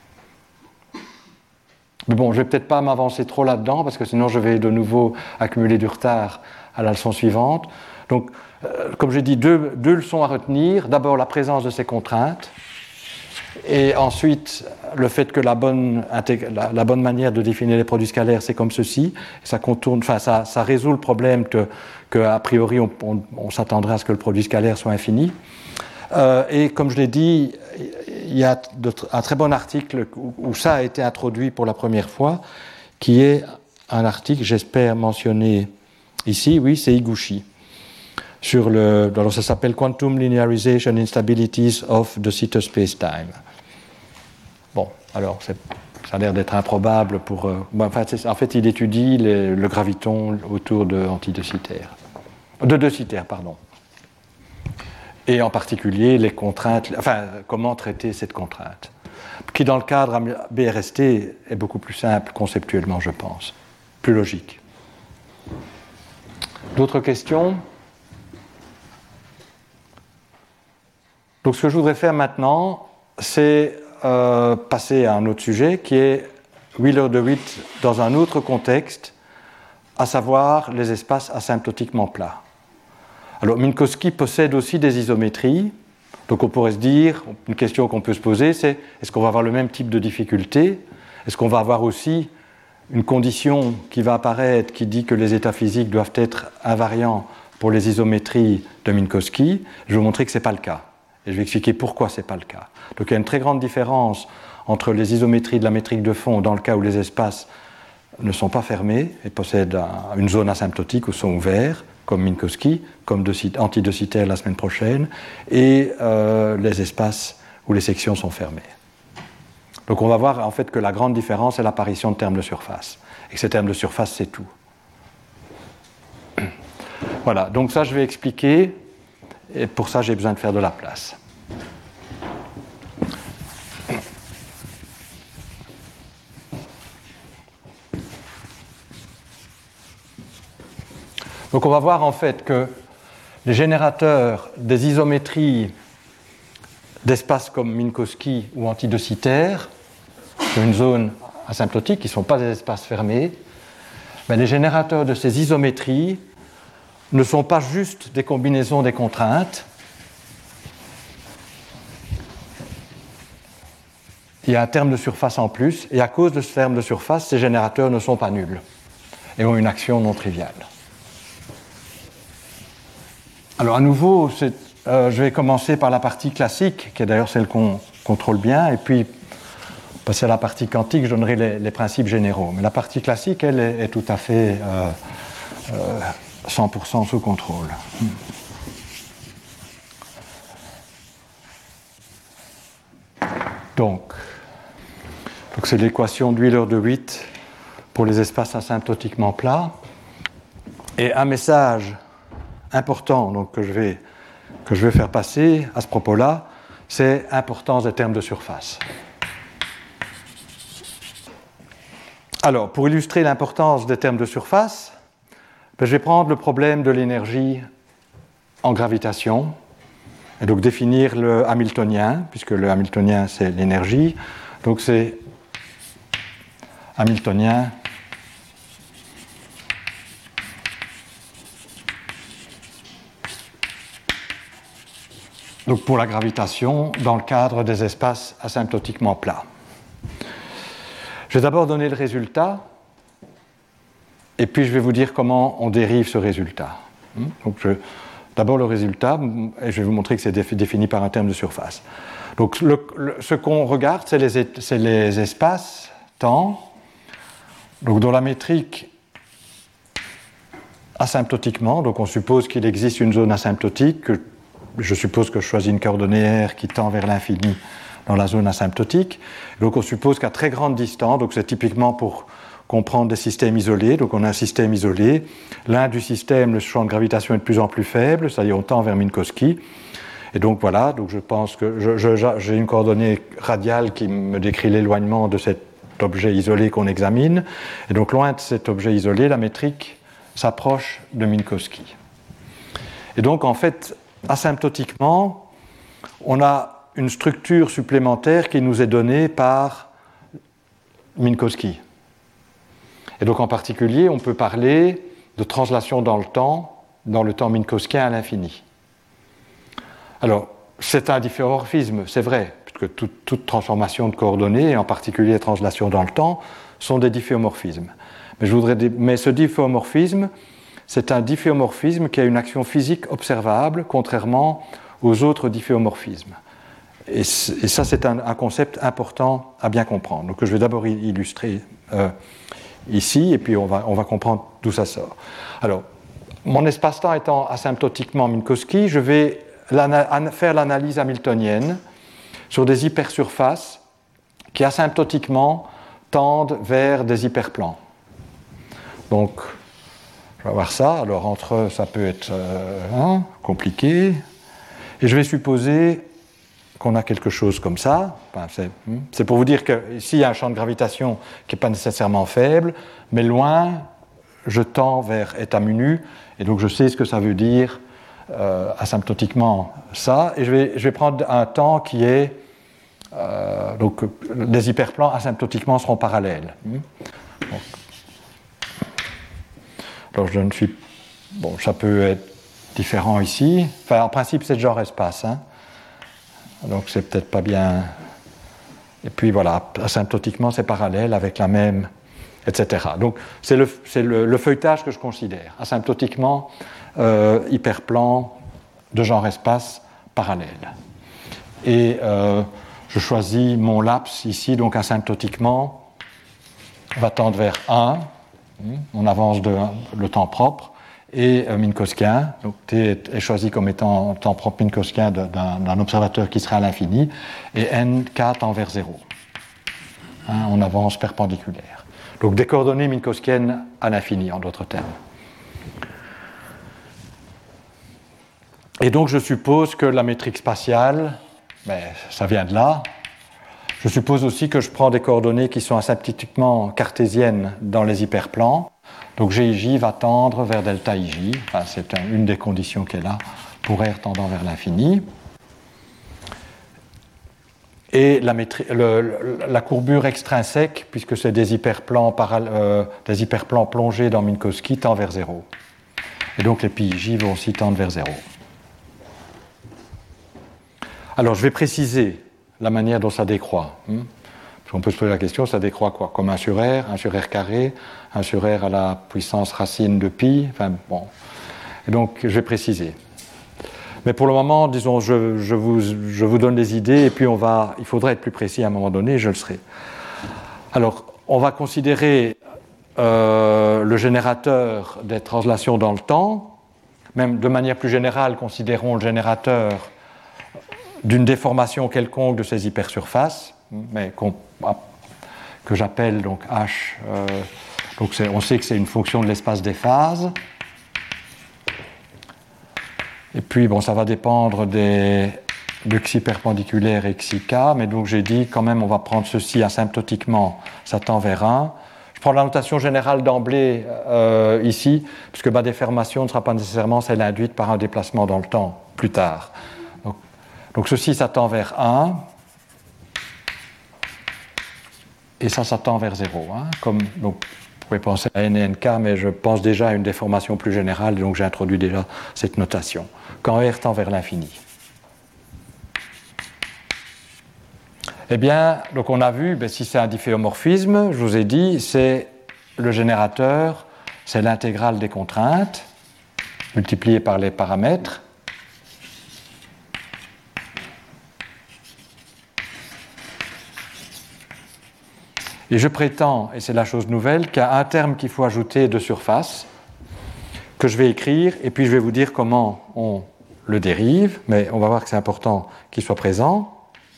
Mais bon, je ne vais peut-être pas m'avancer trop là-dedans, parce que sinon je vais de nouveau accumuler du retard à la leçon suivante. Donc, comme j'ai dit, deux leçons à retenir. D'abord la présence de ces contraintes, et ensuite le fait que la bonne manière de définir les produits scalaires, c'est comme ceci. Ça contourne, ça résout le problème que a priori on s'attendrait à ce que le produit scalaire soit infini. Et comme je l'ai dit, il y a un très bon article où ça a été introduit pour la première fois, qui est un article, j'espère mentionné ici, oui, c'est Higuchi. Alors ça s'appelle Quantum Linearization Instabilities of the Sitter Spacetime. Bon, alors ça a l'air d'être improbable pour. En fait, il étudie le graviton autour de De Sitter, pardon. Et en particulier les contraintes, comment traiter cette contrainte, qui dans le cadre BRST est beaucoup plus simple conceptuellement, je pense, plus logique. D'autres questions ? Donc ce que je voudrais faire maintenant, c'est passer à un autre sujet qui est Wheeler-DeWitt dans un autre contexte, à savoir les espaces asymptotiquement plats. Alors Minkowski possède aussi des isométries, donc on pourrait se dire, une question qu'on peut se poser, c'est est-ce qu'on va avoir le même type de difficulté ? Est-ce qu'on va avoir aussi une condition qui va apparaître qui dit que les états physiques doivent être invariants pour les isométries de Minkowski ? Je vais vous montrer que ce n'est pas le cas. Et je vais expliquer pourquoi ce n'est pas le cas. Donc il y a une très grande différence entre les isométries de la métrique de fond dans le cas où les espaces ne sont pas fermés et possèdent une zone asymptotique ou sont ouverts, comme Minkowski, comme anti-De Sitter la semaine prochaine, et les espaces où les sections sont fermées. Donc on va voir en fait que la grande différence est l'apparition de termes de surface. Et que ces termes de surface, c'est tout. Voilà, donc ça je vais expliquer. Et pour ça, j'ai besoin de faire de la place. Donc on va voir en fait que les générateurs des isométries d'espaces comme Minkowski ou anti-De Sitter, sur une zone asymptotique, qui ne sont pas des espaces fermés, mais les générateurs de ces isométries ne sont pas juste des combinaisons des contraintes. Il y a un terme de surface en plus, et à cause de ce terme de surface, ces générateurs ne sont pas nuls et ont une action non triviale. Alors à nouveau, je vais commencer par la partie classique, qui est d'ailleurs celle qu'on contrôle bien, et puis passer à la partie quantique, je donnerai les principes généraux. Mais la partie classique, elle, est tout à fait 100% sous contrôle. Donc c'est l'équation d'Wheeler-DeWitt pour les espaces asymptotiquement plats. Et un message important donc, que je vais faire passer à ce propos-là, c'est l'importance des termes de surface. Alors, pour illustrer l'importance des termes de surface, je vais prendre le problème de l'énergie en gravitation, et donc définir le hamiltonien, puisque le hamiltonien c'est l'énergie. Donc c'est hamiltonien donc pour la gravitation dans le cadre des espaces asymptotiquement plats. Je vais d'abord donner le résultat, et puis je vais vous dire comment on dérive ce résultat. Donc D'abord le résultat, et je vais vous montrer que c'est défini par un terme de surface. Donc ce qu'on regarde, c'est les espaces, temps, donc dans la métrique asymptotiquement, donc on suppose qu'il existe une zone asymptotique, je suppose que je choisis une coordonnée R qui tend vers l'infini dans la zone asymptotique. Donc on suppose qu'à très grande distance, donc c'est typiquement pour comprendre des systèmes isolés, donc on a un système isolé, l'un du système, le champ de gravitation est de plus en plus faible, c'est-à-dire on tend vers Minkowski, et donc voilà, donc je pense que j'ai une coordonnée radiale qui me décrit l'éloignement de cet objet isolé qu'on examine, et donc loin de cet objet isolé, la métrique s'approche de Minkowski. Et donc en fait, asymptotiquement, on a une structure supplémentaire qui nous est donnée par Minkowski. Et donc en particulier, on peut parler de translation dans le temps minkowskien à l'infini. Alors, c'est un difféomorphisme, c'est vrai, puisque toute transformation de coordonnées, et en particulier les translations dans le temps, sont des difféomorphismes. Mais ce difféomorphisme, c'est un difféomorphisme qui a une action physique observable, contrairement aux autres difféomorphismes. Et ça, c'est un concept important à bien comprendre. Donc je vais d'abord illustrer ici, et puis on va comprendre d'où ça sort. Alors, mon espace-temps étant asymptotiquement Minkowski, je vais faire l'analyse hamiltonienne sur des hypersurfaces qui asymptotiquement tendent vers des hyperplans. Donc, je vais voir ça. Alors, ça peut être compliqué. Et je vais supposer qu'on a quelque chose comme ça. Enfin, c'est pour vous dire qu'ici, il y a un champ de gravitation qui n'est pas nécessairement faible, mais loin, je tends vers état mu, et donc je sais ce que ça veut dire asymptotiquement ça, et je vais prendre un temps qui est... donc, les hyperplans asymptotiquement seront parallèles. Donc, alors, je ne suis... Bon, ça peut être différent ici. Enfin, en principe, c'est de genre espace, hein. Donc c'est peut-être pas bien. Et puis voilà, asymptotiquement c'est parallèle avec la même, etc. Donc c'est le feuilletage que je considère. Asymptotiquement, hyperplan de genre espace parallèle. Et je choisis mon laps ici, donc asymptotiquement, va tendre vers 1. On avance le temps propre. Et minkowskien, donc T est choisi comme étant temps propre minkowskien d'un observateur qui serait à l'infini, et nk tend vers 0. On avance perpendiculaire. Donc des coordonnées minkowskiennes à l'infini, en d'autres termes. Et donc je suppose que la métrique spatiale, ça vient de là. Je suppose aussi que je prends des coordonnées qui sont asymptotiquement cartésiennes dans les hyperplans. Donc GIJ va tendre vers delta IJ, enfin, c'est une des conditions qui est là pour R tendant vers l'infini. Et la courbure extrinsèque, puisque c'est des hyperplans plongés dans Minkowski, tend vers 0. Et donc les PIJ vont aussi tendre vers 0. Alors je vais préciser la manière dont ça décroît. On peut se poser la question, ça décroît quoi? Comme 1 sur R carré, 1 sur R à la puissance racine de pi, enfin bon. Et donc, je vais préciser. Mais pour le moment, disons, je vous donne des idées, et puis il faudra être plus précis à un moment donné, et je le serai. Alors, on va considérer le générateur des translations dans le temps, même de manière plus générale, considérons le générateur d'une déformation quelconque de ces hypersurfaces, mais que j'appelle donc H. Donc on sait que c'est une fonction de l'espace des phases. Et puis, ça va dépendre de xi perpendiculaire et xi k, mais donc j'ai dit quand même on va prendre ceci asymptotiquement, ça tend vers 1. Je prends la notation générale d'emblée ici, puisque ma déformation ne sera pas nécessairement celle induite par un déplacement dans le temps, plus tard. Donc ceci, ça tend vers 1. Et ça tend vers 0. Donc, vous pouvez penser à n et nk, mais je pense déjà à une déformation plus générale, donc j'ai introduit déjà cette notation. Quand R tend vers l'infini. Eh bien, donc on a vu, si c'est un difféomorphisme, je vous ai dit, c'est le générateur, c'est l'intégrale des contraintes, multipliée par les paramètres, Et je prétends, et c'est la chose nouvelle, qu'il y a un terme qu'il faut ajouter de surface, que je vais écrire, et puis je vais vous dire comment on le dérive, mais on va voir que c'est important qu'il soit présent,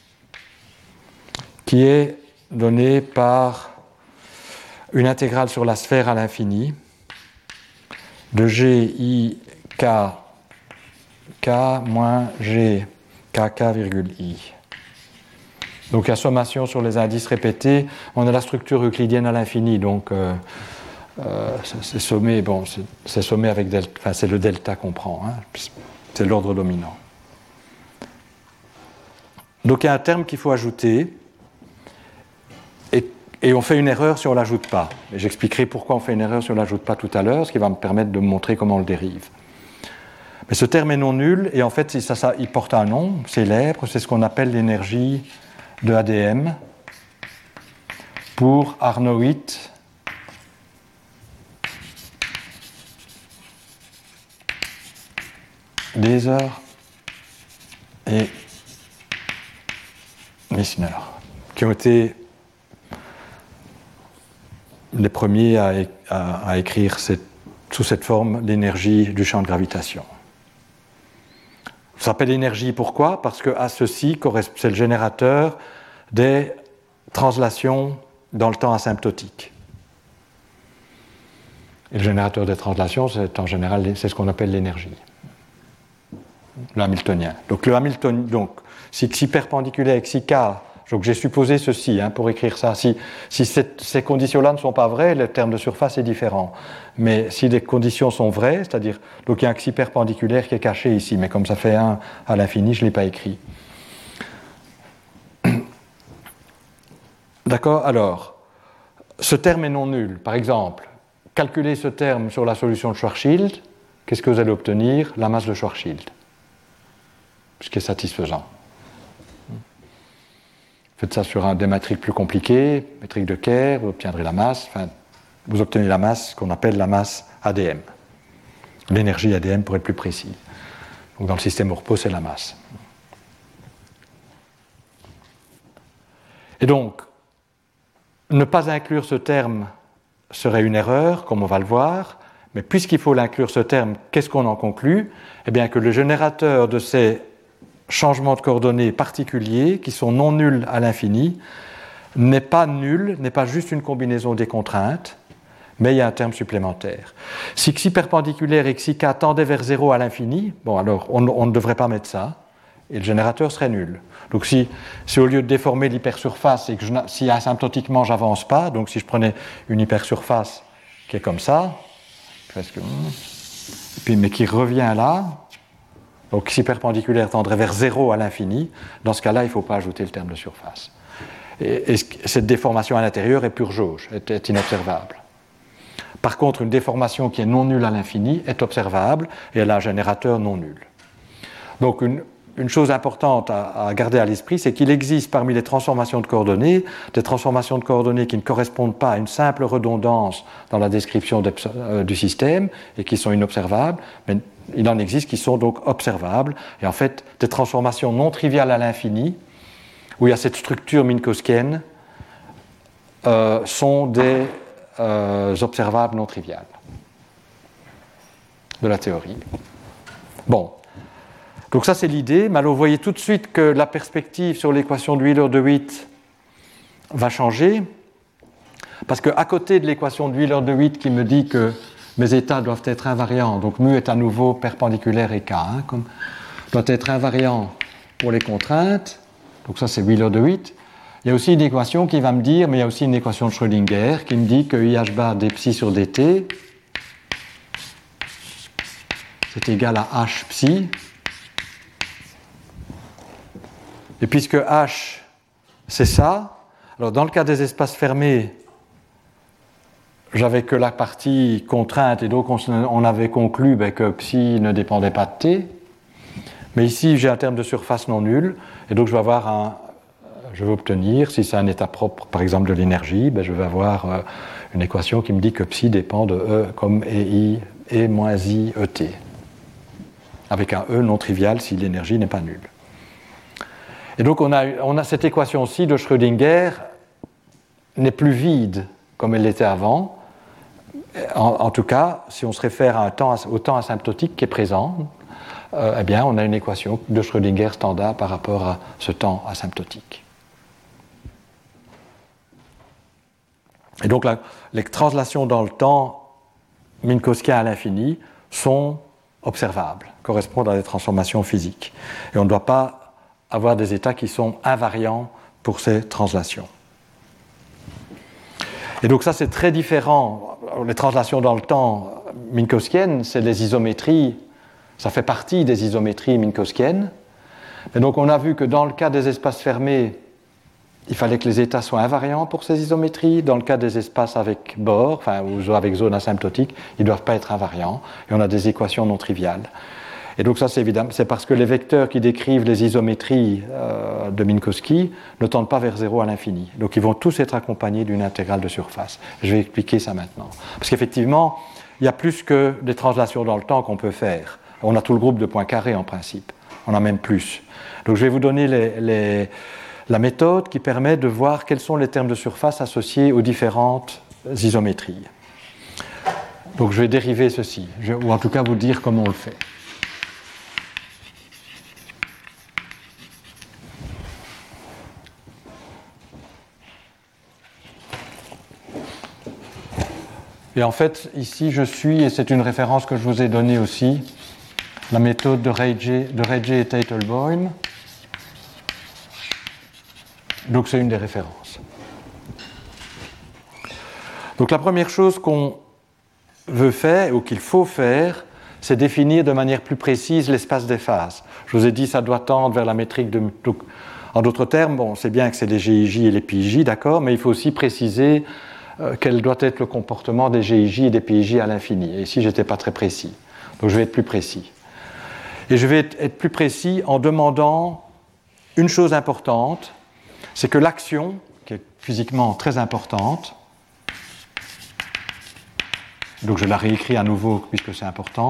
qui est donné par une intégrale sur la sphère à l'infini de g i k k moins g kk virgule i. Donc la sommation sur les indices répétés, on a la structure euclidienne à l'infini, donc c'est sommé, bon, c'est sommé avec delta, enfin c'est le delta qu'on prend, hein, c'est l'ordre dominant. Donc il y a un terme qu'il faut ajouter, et on fait une erreur si on ne l'ajoute pas. Et j'expliquerai pourquoi on fait une erreur si on ne l'ajoute pas tout à l'heure, ce qui va me permettre de me montrer comment on le dérive. Mais ce terme est non nul, et en fait il porte un nom célèbre, c'est ce qu'on appelle l'énergie de ADM pour Arnowitt Deser et Missner, qui ont été les premiers à écrire sous cette forme l'énergie du champ de gravitation. Ça s'appelle énergie, pourquoi ? Parce que à ceci, c'est le générateur des translations dans le temps asymptotique. Et le générateur des translations, c'est en général c'est ce qu'on appelle l'énergie. Le hamiltonien. Donc le Hamilton, donc si xi perpendiculaire et xi k, donc j'ai supposé ceci pour écrire ça. Si ces conditions-là ne sont pas vraies, le terme de surface est différent. Mais si les conditions sont vraies, c'est-à-dire, donc il y a un xi perpendiculaire qui est caché ici, mais comme ça fait 1 à l'infini, je ne l'ai pas écrit. D'accord ? Alors, ce terme est non nul. Par exemple, calculez ce terme sur la solution de Schwarzschild, qu'est-ce que vous allez obtenir ? La masse de Schwarzschild, ce qui est satisfaisant. Faites ça sur des métriques plus compliquées, métrique de Kerr, vous obtiendrez la masse, vous obtenez la masse qu'on appelle la masse ADM. L'énergie ADM pour être plus précis. Donc dans le système au repos, c'est la masse. Et donc, ne pas inclure ce terme serait une erreur, comme on va le voir, mais puisqu'il faut l'inclure ce terme, qu'est-ce qu'on en conclut ? Eh bien que le générateur de ces changements de coordonnées particuliers, qui sont non nuls à l'infini, n'est pas nul, n'est pas juste une combinaison des contraintes, mais il y a un terme supplémentaire. Si xi perpendiculaire et xi k tendaient vers 0 à l'infini, bon alors on ne devrait pas mettre ça, et le générateur serait nul. Donc si au lieu de déformer l'hypersurface, et que si asymptotiquement j'avance pas, donc si je prenais une hypersurface qui est comme ça, presque, mais qui revient là, donc si perpendiculaire tendrait vers 0 à l'infini, dans ce cas-là, il ne faut pas ajouter le terme de surface. Et cette déformation à l'intérieur est pure jauge, est inobservable. Par contre, une déformation qui est non nulle à l'infini est observable et elle a un générateur non nul. Donc une chose importante à garder à l'esprit, c'est qu'il existe parmi les transformations de coordonnées, des transformations de coordonnées qui ne correspondent pas à une simple redondance dans la description du système et qui sont inobservables, mais il en existe qui sont donc observables, et en fait, des transformations non triviales à l'infini, où il y a cette structure minkowskienne, sont des observables non triviales de la théorie. Bon, donc ça c'est l'idée, mais alors vous voyez tout de suite que la perspective sur l'équation de Wheeler-DeWitt va changer, parce qu'à côté de l'équation de Wheeler-DeWitt qui me dit que mes états doivent être invariants, donc mu est à nouveau perpendiculaire et k, doit être invariant pour les contraintes, donc ça c'est Wheeler-DeWitt. Il y a aussi une équation qui va me dire, mais il y a aussi une équation de Schrödinger qui me dit que IH bar dψ sur dt c'est égal à H psi. Et puisque H c'est ça, alors dans le cas des espaces fermés, j'avais que la partie contrainte et donc on avait conclu que psi ne dépendait pas de t. Mais ici j'ai un terme de surface non nul et donc je vais obtenir, si c'est un état propre par exemple de l'énergie, je vais avoir une équation qui me dit que psi dépend de E comme E moins I ET, avec un E non trivial si l'énergie n'est pas nulle. Et donc on a cette équation-ci de Schrödinger n'est plus vide comme elle l'était avant. En tout cas, si on se réfère au temps asymptotique qui est présent, eh bien, on a une équation de Schrödinger standard par rapport à ce temps asymptotique. Et donc, les translations dans le temps minkowskiens à l'infini sont observables, correspondent à des transformations physiques. Et on ne doit pas avoir des états qui sont invariants pour ces translations. Et donc ça, c'est très différent. Les translations dans le temps minkowskiennes, c'est les isométries, ça fait partie des isométries minkowskiennes. Et donc on a vu que dans le cas des espaces fermés, il fallait que les états soient invariants pour ces isométries. Dans le cas des espaces avec bord, ou avec zone asymptotique, ils ne doivent pas être invariants. Et on a des équations non triviales. Et donc ça, c'est évident, c'est parce que les vecteurs qui décrivent les isométries de Minkowski ne tendent pas vers 0 à l'infini. Donc ils vont tous être accompagnés d'une intégrale de surface. Je vais expliquer ça maintenant. Parce qu'effectivement, il y a plus que des translations dans le temps qu'on peut faire. On a tout le groupe de points carrés en principe. On a même plus. Donc je vais vous donner la méthode qui permet de voir quels sont les termes de surface associés aux différentes isométries. Donc je vais dériver ceci, ou en tout cas vous dire comment on le fait. Et en fait, ici je suis, et c'est une référence que je vous ai donnée aussi, la méthode de Rege et Teitelboim. Donc c'est une des références. Donc la première chose qu'on veut faire, ou qu'il faut faire, c'est définir de manière plus précise l'espace des phases. Je vous ai dit ça doit tendre vers la métrique de... Donc, en d'autres termes, bon, c'est bien que c'est les GIJ et les PIJ, d'accord, mais il faut aussi préciser quel doit être le comportement des GIJ et des PIJ à l'infini. Et ici, je n'étais pas très précis. Donc je vais être plus précis. Et je vais être plus précis en demandant une chose importante, c'est que l'action, qui est physiquement très importante, donc je la réécris à nouveau puisque c'est important.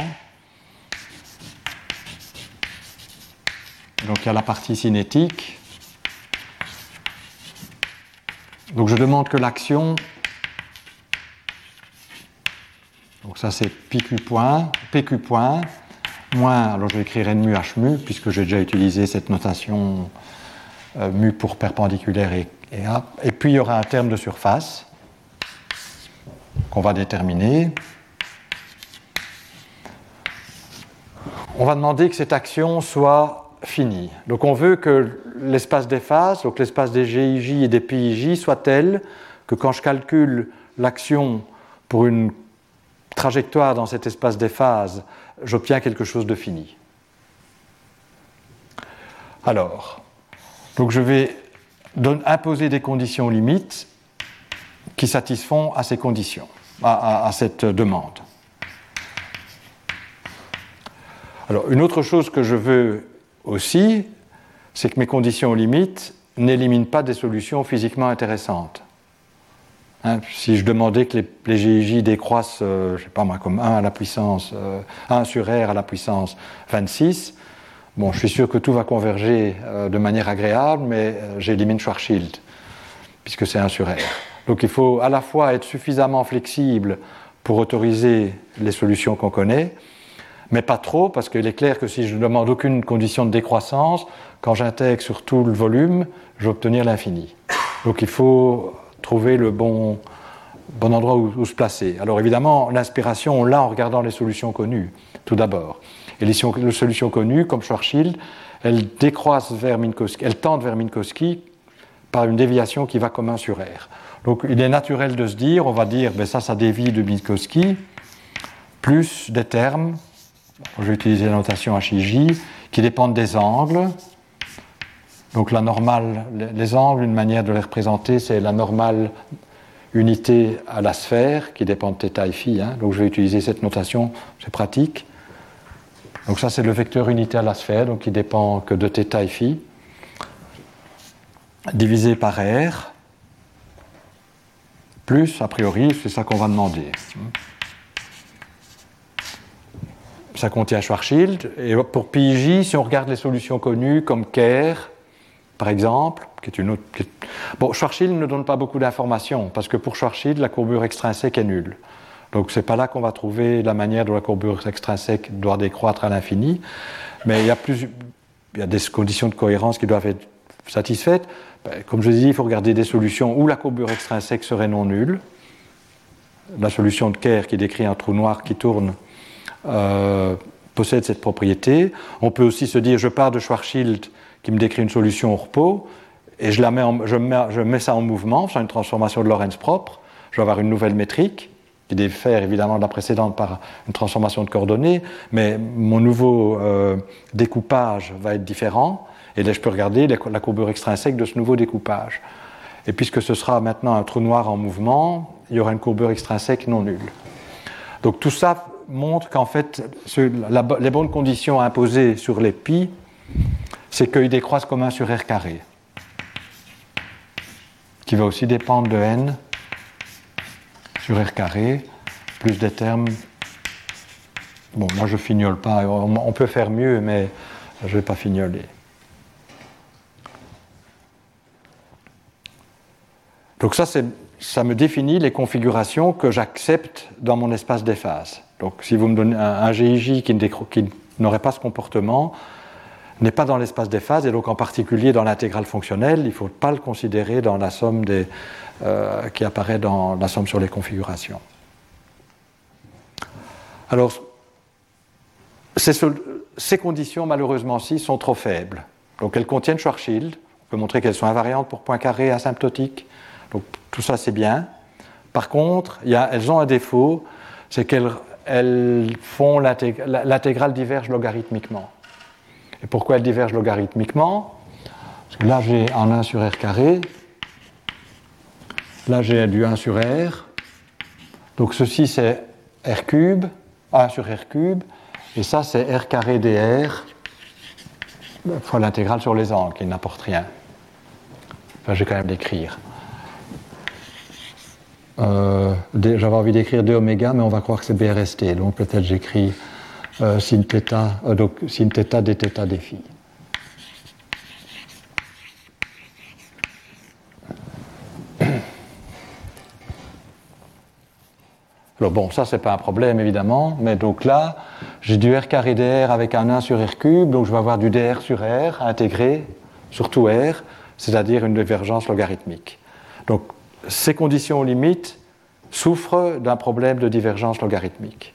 Donc il y a la partie cinétique. Donc je demande que l'action, donc ça c'est PQ point, moins, alors je vais écrire N mu H mu, puisque j'ai déjà utilisé cette notation mu pour perpendiculaire et A. Et puis il y aura un terme de surface qu'on va déterminer. On va demander que cette action soit finie. Donc on veut que l'espace des phases, donc l'espace des GIJ et des PIJ, soit tel que quand je calcule l'action pour une trajectoire dans cet espace des phases, j'obtiens quelque chose de fini. Alors, donc je vais imposer des conditions limites qui satisfont à ces conditions, à cette demande. Alors, une autre chose que je veux aussi, c'est que mes conditions limites n'éliminent pas des solutions physiquement intéressantes. Si je demandais que les GIJ décroissent, je ne sais pas moi, comme 1 à la puissance, 1 sur R à la puissance 26, bon, je suis sûr que tout va converger de manière agréable, mais j'élimine Schwarzschild, puisque c'est 1 sur R. Donc il faut à la fois être suffisamment flexible pour autoriser les solutions qu'on connaît, mais pas trop, parce qu'il est clair que si je ne demande aucune condition de décroissance, quand j'intègre sur tout le volume, je vais obtenir l'infini. Donc il faut trouver le bon endroit où se placer. Alors évidemment, l'inspiration, on l'a en regardant les solutions connues, tout d'abord. Et les solutions connues, comme Schwarzschild, elles décroissent vers Minkowski, elles tendent vers Minkowski par une déviation qui va comme 1 sur R. Donc il est naturel de se dire, on va dire, ben ça dévie de Minkowski, plus des termes, je vais utiliser la notation HIJ, qui dépendent des angles. Donc la normale, les angles, une manière de les représenter, c'est la normale unité à la sphère, qui dépend de θ et phi. Donc je vais utiliser cette notation, c'est pratique. Donc ça c'est le vecteur unité à la sphère, donc qui dépend que de θ et phi, divisé par R, plus, a priori, c'est ça qu'on va demander. Ça contient Schwarzschild. Et pour PIJ, si on regarde les solutions connues, comme Kerr, par exemple, qui est une autre... Bon, Schwarzschild ne donne pas beaucoup d'informations, parce que pour Schwarzschild, la courbure extrinsèque est nulle. Donc c'est pas là qu'on va trouver la manière dont la courbure extrinsèque doit décroître à l'infini, mais il y a des conditions de cohérence qui doivent être satisfaites. Comme je dis, il faut regarder des solutions où la courbure extrinsèque serait non nulle. La solution de Kerr qui décrit un trou noir qui tourne possède cette propriété. On peut aussi se dire, je pars de Schwarzschild qui me décrit une solution au repos, et je mets ça en mouvement, faisant une transformation de Lorentz propre. Je vais avoir une nouvelle métrique, qui diffère évidemment de la précédente par une transformation de coordonnées, mais mon nouveau découpage va être différent, et là je peux regarder la courbure extrinsèque de ce nouveau découpage. Et puisque ce sera maintenant un trou noir en mouvement, il y aura une courbure extrinsèque non nulle. Donc tout ça montre qu'en fait, les bonnes conditions imposées sur les pi, c'est qu'ils décroissent comme 1 sur r carré, qui va aussi dépendre de n sur r carré, plus des termes... Bon, moi je fignole pas, on peut faire mieux, mais je ne vais pas fignoler. Donc ça me définit les configurations que j'accepte dans mon espace des phases. Donc si vous me donnez un GIJ qui n'aurait pas ce comportement, n'est pas dans l'espace des phases, et donc en particulier dans l'intégrale fonctionnelle, il ne faut pas le considérer dans la somme qui apparaît dans la somme sur les configurations. Alors, ces conditions, malheureusement-ci, sont trop faibles. Donc elles contiennent Schwarzschild, on peut montrer qu'elles sont invariantes pour point carré asymptotique, donc tout ça c'est bien. Par contre, elles ont un défaut, c'est qu'elles font l'intégrale diverge logarithmiquement. Et pourquoi elles divergent logarithmiquement? Parce que là j'ai en 1 sur r carré, là j'ai du 1 sur r, donc ceci c'est r cube, 1 sur r cube, et ça c'est r carré dr fois l'intégrale sur les angles, qui n'apporte rien. Enfin, je vais quand même l'écrire. J'avais envie d'écrire 2 oméga, mais on va croire que c'est BRST, donc peut-être j'écris sin θ, donc sin θ dθ des phi. Alors bon, ça c'est pas un problème évidemment, mais donc là, j'ai du r carré dr avec un 1 sur r cube, donc je vais avoir du dr sur r intégré sur tout r, c'est-à-dire une divergence logarithmique. Donc ces conditions limites souffrent d'un problème de divergence logarithmique.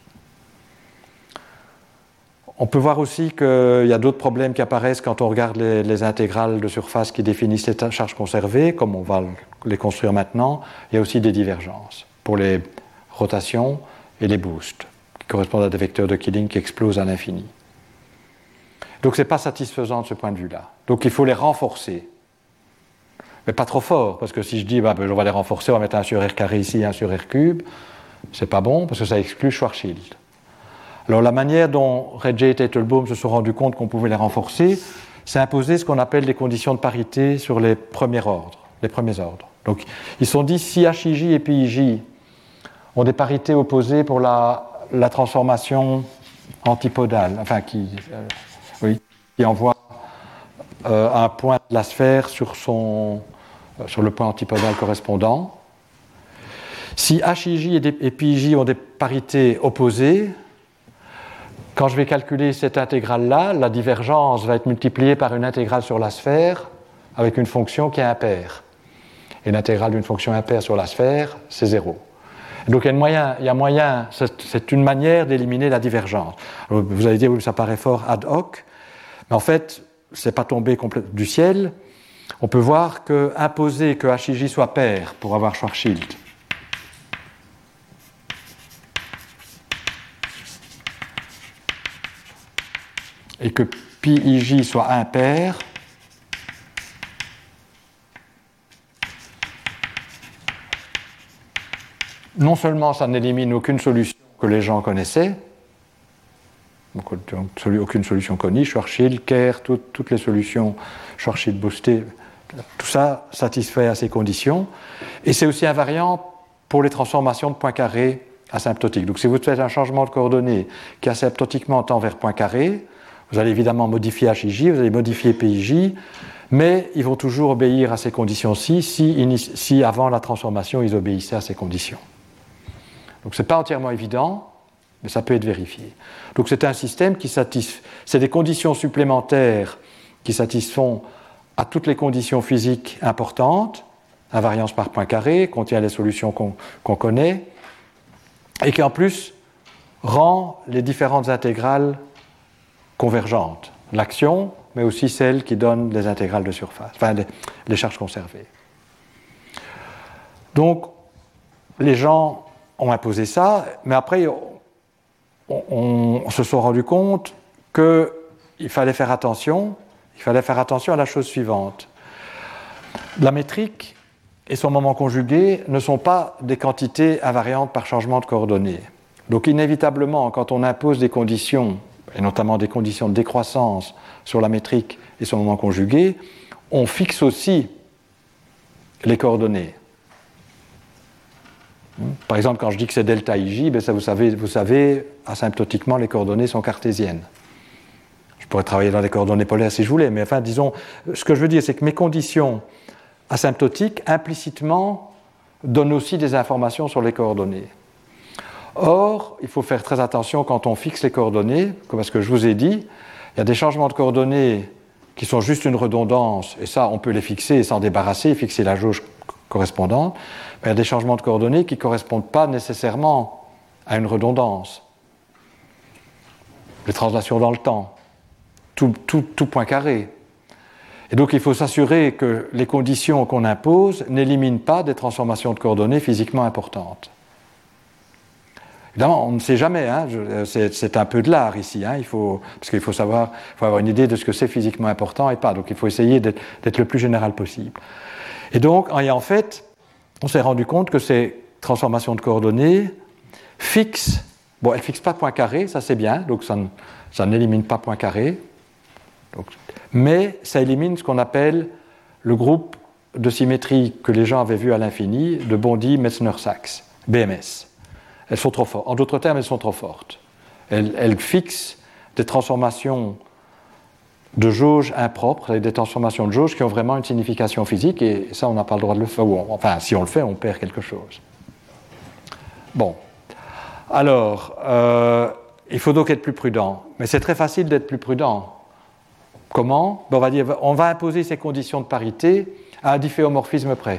On peut voir aussi qu'il y a d'autres problèmes qui apparaissent quand on regarde les intégrales de surface qui définissent les charges conservées, comme on va les construire maintenant. Il y a aussi des divergences pour les rotations et les boosts, qui correspondent à des vecteurs de Killing qui explosent à l'infini. Donc ce n'est pas satisfaisant de ce point de vue-là. Donc il faut les renforcer. Mais pas trop fort, parce que si je dis on va les renforcer, on va mettre 1 sur r carré ici, 1 sur r cube, c'est pas bon, parce que ça exclut Schwarzschild. Alors la manière dont Redje et Teitelbaum se sont rendus compte qu'on pouvait les renforcer, c'est imposer ce qu'on appelle des conditions de parité sur les premiers ordres. Donc ils se sont dit, si HIJ et PIJ ont des parités opposées pour la transformation antipodale, enfin qui envoie un point de la sphère sur le point antipodal correspondant. Si HIJ et PIJ ont des parités opposées, quand je vais calculer cette intégrale-là, la divergence va être multipliée par une intégrale sur la sphère avec une fonction qui est impaire. Et l'intégrale d'une fonction impaire sur la sphère, c'est 0. Donc il y a moyen, c'est une manière d'éliminer la divergence. Alors, vous allez dire, oui, ça paraît fort ad hoc, mais en fait, ce n'est pas tombé du ciel. On peut voir qu'imposer que HIJ soit pair pour avoir Schwarzschild, et que PIJ soit impair, non seulement ça n'élimine aucune solution que les gens connaissaient, donc aucune solution connue, Schwarzschild, Kerr, toutes les solutions Schwarzschild boostées, tout ça satisfait à ces conditions, et c'est aussi invariant pour les transformations de points carrés asymptotiques. Donc si vous faites un changement de coordonnées qui asymptotiquement tend vers point carré, vous allez évidemment modifier HIJ, vous allez modifier PIJ, mais ils vont toujours obéir à ces conditions-ci si avant la transformation, ils obéissaient à ces conditions. Donc ce n'est pas entièrement évident, mais ça peut être vérifié. Donc c'est un système qui satisfait, c'est des conditions supplémentaires qui satisfont à toutes les conditions physiques importantes, invariance par point carré, contient les solutions qu'on connaît, et qui en plus rend les différentes intégrales convergentes. L'action, mais aussi celle qui donne les intégrales de surface, enfin les charges conservées. Donc, les gens ont imposé ça, mais après, on se sont rendu compte qu'il fallait faire attention. Il fallait faire attention à la chose suivante. La métrique et son moment conjugué ne sont pas des quantités invariantes par changement de coordonnées. Donc, inévitablement, quand on impose des conditions, et notamment des conditions de décroissance sur la métrique et son moment conjugué, on fixe aussi les coordonnées. Par exemple, quand je dis que c'est delta IJ, ben ça, vous savez, asymptotiquement, les coordonnées sont cartésiennes. Je pourrais travailler dans les coordonnées polaires si je voulais, mais enfin, disons, ce que je veux dire, c'est que mes conditions asymptotiques, implicitement, donnent aussi des informations sur les coordonnées. Or, il faut faire très attention quand on fixe les coordonnées, parce que je vous ai dit, il y a des changements de coordonnées qui sont juste une redondance, et ça, on peut les fixer et s'en débarrasser, et fixer la jauge correspondante, mais il y a des changements de coordonnées qui ne correspondent pas nécessairement à une redondance. Les translations dans le temps. Tout point carré. Et donc il faut s'assurer que les conditions qu'on impose n'éliminent pas des transformations de coordonnées physiquement importantes. Évidemment, on ne sait jamais, hein, c'est un peu de l'art ici, hein, parce qu'il faut savoir, il faut avoir une idée de ce que c'est physiquement important et pas, donc il faut essayer d'être le plus général possible. Et donc, en fait, on s'est rendu compte que ces transformations de coordonnées fixent, bon, elles ne fixent pas point carré, ça c'est bien, donc ça n'élimine pas point carré, donc, mais ça élimine ce qu'on appelle le groupe de symétrie que les gens avaient vu à l'infini, de Bondi-Metzner-Sachs, BMS. Elles sont trop fortes. En d'autres termes, elles sont trop fortes. Elles fixent des transformations de jauge impropres, des transformations de jauge qui ont vraiment une signification physique, et ça, on n'a pas le droit de le faire. Enfin, si on le fait, on perd quelque chose. Bon. Alors, il faut donc être plus prudent. Mais c'est très facile d'être plus prudent. Comment ? On va imposer ces conditions de parité à un difféomorphisme près.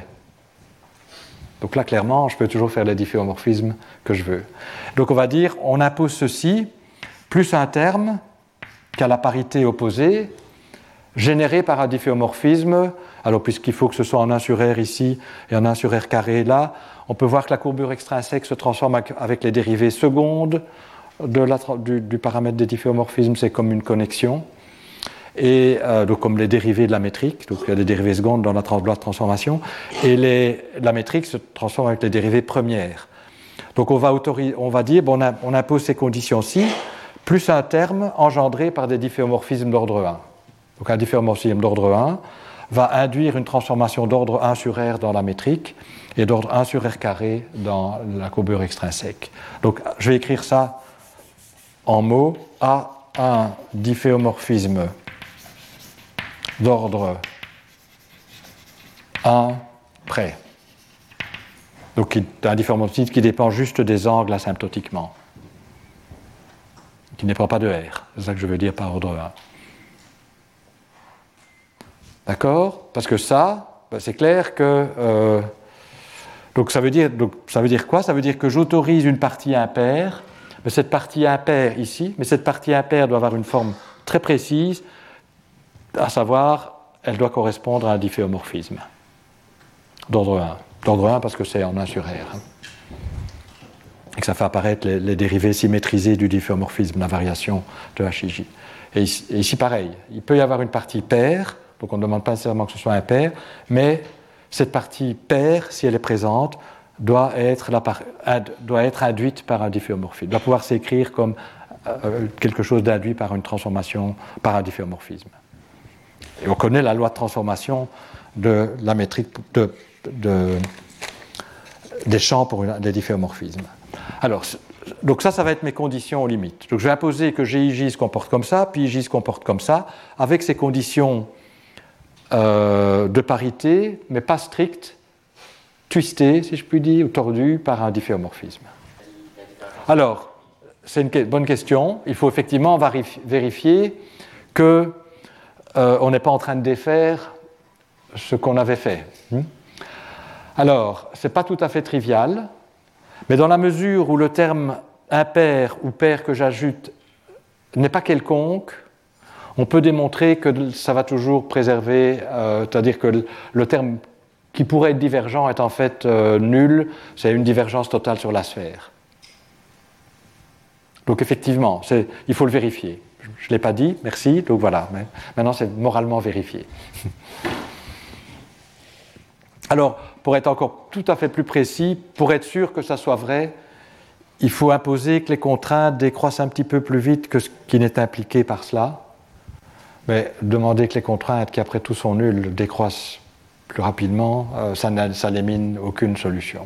Donc là, clairement, je peux toujours faire les difféomorphismes que je veux. Donc on va dire, on impose ceci, plus un terme qu'à la parité opposée, généré par un difféomorphisme. Alors, puisqu'il faut que ce soit en 1 sur R ici et en 1 sur R carré là, on peut voir que la courbure extrinsèque se transforme avec les dérivées secondes du paramètre des difféomorphismes, c'est comme une connexion. Et donc comme les dérivées de la métrique, donc il y a des dérivées secondes dans la loi de transformation, et la métrique se transforme avec les dérivées premières. Donc on va dire, bon, on impose ces conditions-ci, plus un terme engendré par des difféomorphismes d'ordre 1. Donc un difféomorphisme d'ordre 1 va induire une transformation d'ordre 1 sur R dans la métrique, et d'ordre 1 sur R carré dans la courbure extrinsèque. Donc je vais écrire ça en mots, A un difféomorphisme d'ordre 1 près. Donc un difféomorphisme qui dépend juste des angles asymptotiquement, qui ne dépend pas de R. C'est ça que je veux dire par ordre 1. D'accord ? Parce que ça, c'est clair que... donc ça veut dire quoi ? Ça veut dire que j'autorise une partie impaire, mais cette partie impaire ici, mais cette partie impaire doit avoir une forme très précise, à savoir, elle doit correspondre à un difféomorphisme d'ordre 1. D'ordre 1 parce que c'est en 1 sur R. Et que ça fait apparaître les dérivées symétrisées du difféomorphisme, la variation de HIJ. Et ici, pareil, il peut y avoir une partie paire, donc on ne demande pas nécessairement que ce soit impair, mais cette partie paire, si elle est présente, doit être induite par un difféomorphisme, doit pouvoir s'écrire comme quelque chose d'induit par une transformation, par un difféomorphisme. Et on connaît la loi de transformation de la métrique des champs pour des difféomorphismes. Alors, donc ça va être mes conditions aux limites. Donc je vais imposer que GIJ se comporte comme ça, puis IJ se comporte comme ça, avec ces conditions de parité, mais pas stricte, twistée, si je puis dire, ou tordue par un difféomorphisme. Alors, c'est une bonne question. Il faut effectivement vérifier qu'on n'est pas en train de défaire ce qu'on avait fait. Alors, ce n'est pas tout à fait trivial, mais dans la mesure où le terme impair ou pair que j'ajoute n'est pas quelconque, on peut démontrer que ça va toujours préserver, c'est-à-dire que le terme qui pourrait être divergent est en fait nul, c'est une divergence totale sur la sphère. Donc effectivement, il faut le vérifier. Je ne l'ai pas dit, merci, donc voilà, mais maintenant c'est moralement vérifié. Alors, pour être encore tout à fait plus précis, pour être sûr que ça soit vrai, il faut imposer que les contraintes décroissent un petit peu plus vite que ce qui n'est impliqué par cela. Mais demander que les contraintes, qui après tout sont nulles, décroissent plus rapidement, ça n'élimine aucune solution.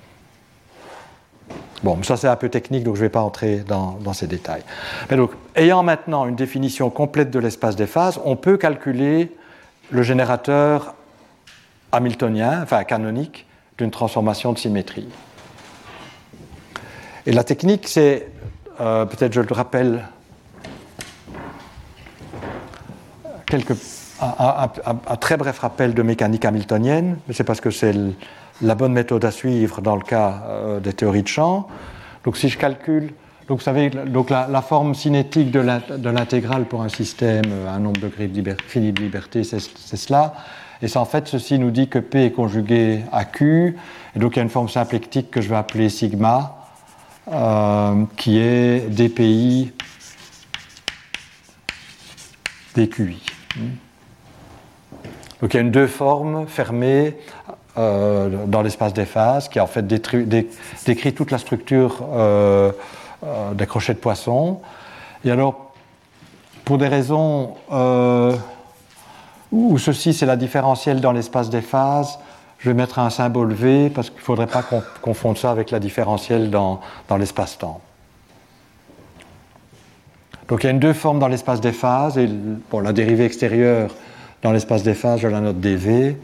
Bon, ça c'est un peu technique, donc je ne vais pas entrer dans ces détails. Mais donc, ayant maintenant une définition complète de l'espace des phases, on peut calculer le générateur hamiltonien, enfin canonique, d'une transformation de symétrie. Et la technique, c'est, peut-être je le rappelle, un très bref rappel de mécanique hamiltonienne, mais c'est parce que c'est la bonne méthode à suivre dans le cas des théories de champ. Donc si je calcule, donc vous savez, donc la forme cinétique de l'intégrale pour un système, un nombre de degrés fini de liberté, c'est cela. Et en fait, ceci nous dit que P est conjugué à Q, et donc il y a une forme symplectique que je vais appeler sigma, qui est dpi dqi. Donc il y a une deux formes fermées dans l'espace des phases qui en fait décrit toute la structure des crochets de poisson. Et alors, pour des raisons où ceci c'est la différentielle dans l'espace des phases, je vais mettre un symbole V parce qu'il ne faudrait pas confondre ça avec la différentielle dans l'espace-temps. Donc il y a une deux formes dans l'espace des phases, et bon, la dérivée extérieure dans l'espace des phases, je la note dV,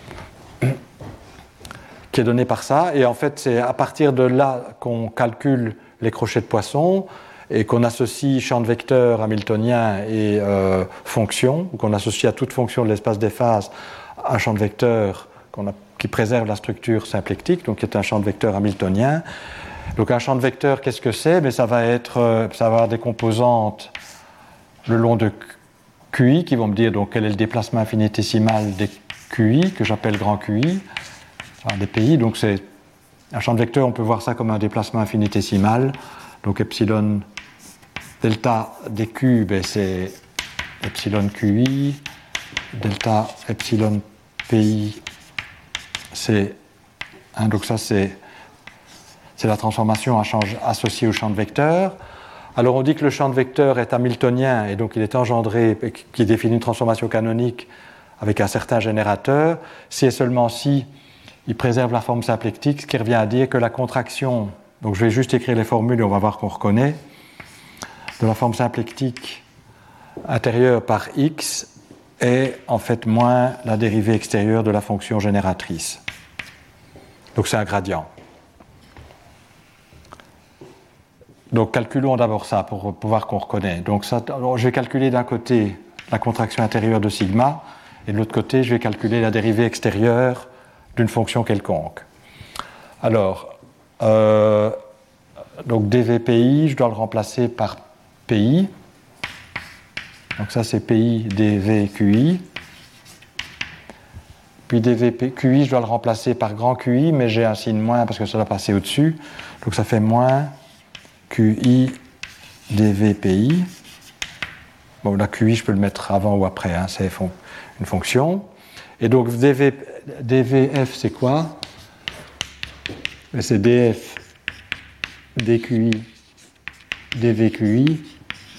qui est donnée par ça, et en fait c'est à partir de là qu'on calcule les crochets de poisson, et qu'on associe champ de vecteurs hamiltonien et fonction, qu'on associe à toute fonction de l'espace des phases un champ de vecteurs qui préserve la structure symplectique, donc qui est un champ de vecteurs hamiltonien. Donc un champ de vecteurs, qu'est-ce que c'est? Mais ça va avoir des composantes le long de QI qui vont me dire donc quel est le déplacement infinitésimal des QI, que j'appelle grand QI, enfin, des PI. Donc c'est un champ de vecteurs, on peut voir ça comme un déplacement infinitésimal. Donc epsilon delta dq, ben c'est epsilon QI, delta epsilon PI, c'est donc ça c'est la transformation associée au champ de vecteurs. Alors on dit que le champ de vecteurs est hamiltonien et donc il est engendré, qui définit une transformation canonique avec un certain générateur, si et seulement si il préserve la forme symplectique, ce qui revient à dire que la contraction, donc je vais juste écrire les formules et on va voir qu'on reconnaît, de la forme symplectique intérieure par x est en fait moins la dérivée extérieure de la fonction génératrice. Donc c'est un gradient. Donc calculons d'abord ça pour voir qu'on reconnaît. Donc ça, alors, je vais calculer d'un côté la contraction intérieure de sigma et de l'autre côté je vais calculer la dérivée extérieure d'une fonction quelconque. Alors, donc dvpi, je dois le remplacer par pi. Donc ça c'est pi dvqi. Puis dvqi, je dois le remplacer par grand QI, mais j'ai un signe moins parce que ça doit passer au-dessus. Donc ça fait moins QI dvpi. Bon, la QI, je peux le mettre avant ou après, hein, c'est une fonction. Et donc dvf, c'est quoi? C'est df dqi dvqi.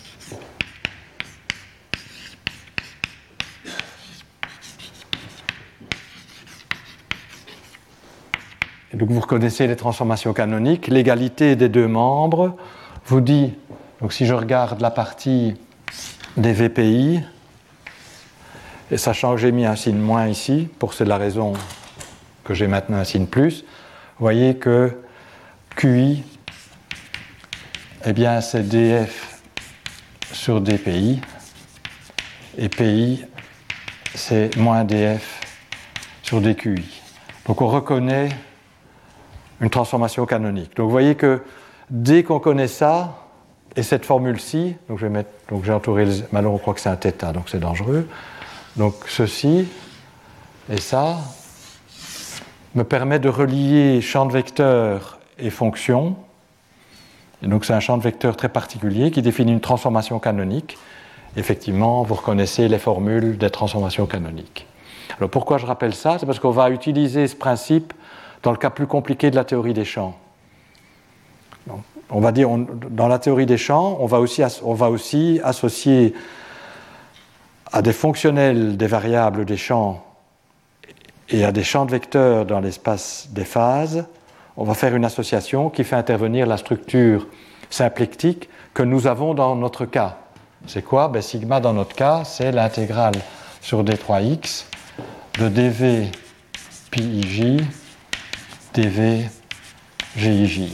Et donc vous reconnaissez les transformations canoniques. L'égalité des deux membres vous dit, donc si je regarde la partie des VPI, Et sachant que j'ai mis un signe moins ici, pour c'est la raison que j'ai maintenant un signe plus, vous voyez que QI, eh bien, c'est DF sur DPI, et PI, c'est moins DF sur DQI. Donc on reconnaît une transformation canonique. Donc vous voyez que dès qu'on connaît ça, et cette formule-ci, donc j'ai entouré, maintenant on croit que c'est un θ, donc c'est dangereux. Donc ceci et ça me permet de relier champ de vecteurs et fonction. Et donc c'est un champ de vecteurs très particulier qui définit une transformation canonique. Effectivement, vous reconnaissez les formules des transformations canoniques. Alors pourquoi je rappelle ça? C'est parce qu'on va utiliser ce principe dans le cas plus compliqué de la théorie des champs. Donc, on va dire, dans la théorie des champs, on va aussi associer à des fonctionnels des variables des champs et à des champs de vecteurs dans l'espace des phases, on va faire une association qui fait intervenir la structure symplectique que nous avons dans notre cas. C'est quoi? Ben, sigma dans notre cas, c'est l'intégrale sur d3x de dv πij dv gij.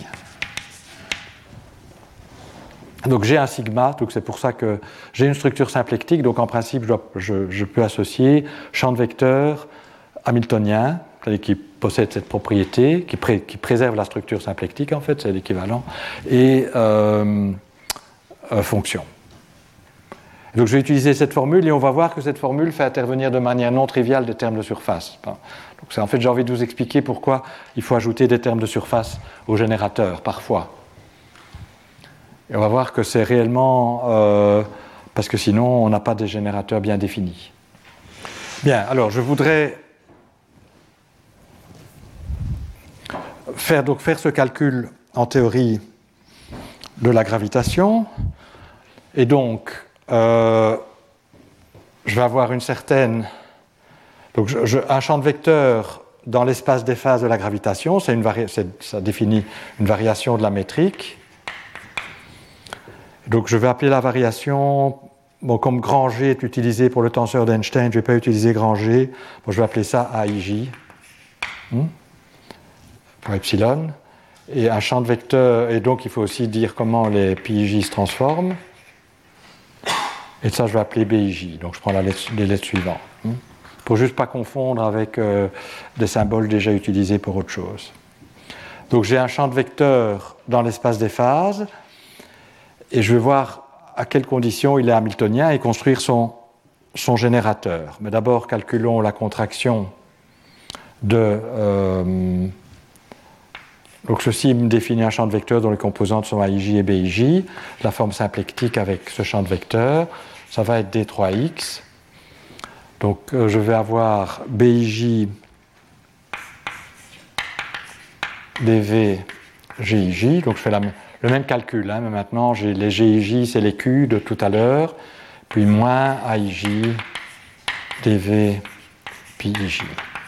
Donc j'ai un sigma, donc c'est pour ça que j'ai une structure symplectique, donc en principe je peux associer champ de vecteurs hamiltonien, c'est-à-dire qui possède cette propriété, qui préserve la structure symplectique en fait, c'est l'équivalent, et fonction. Donc je vais utiliser cette formule et on va voir que cette formule fait intervenir de manière non triviale des termes de surface. Donc en fait j'ai envie de vous expliquer pourquoi il faut ajouter des termes de surface au générateur parfois. Et on va voir que c'est réellement parce que sinon on n'a pas des générateurs bien définis. Bien, alors je voudrais faire ce calcul en théorie de la gravitation. Et donc, je vais avoir une certaine... Donc, un champ de vecteurs dans l'espace des phases de la gravitation, ça définit une variation de la métrique. Donc, je vais appeler la variation... Bon, comme grand G est utilisé pour le tenseur d'Einstein, je ne vais pas utiliser grand G. Bon, je vais appeler ça AIJ. Pour epsilon. Et un champ de vecteurs, et donc il faut aussi dire comment les PIJ se transforment. Et ça, je vais appeler BIJ. Donc je prends les lettres suivantes. Pour juste pas confondre avec des symboles déjà utilisés pour autre chose. Donc j'ai un champ de vecteurs dans l'espace des phases, et je vais voir à quelles conditions il est hamiltonien et construire son générateur. Mais d'abord, calculons la contraction de... donc ceci me définit un champ de vecteurs dont les composantes sont AIJ et BIJ. La forme symplectique avec ce champ de vecteurs, ça va être D3X. Donc je vais avoir BIJ dV GIJ. Donc je fais le même calcul, mais maintenant j'ai les GIJ, c'est les Q de tout à l'heure, puis moins AIJ dV PIJ.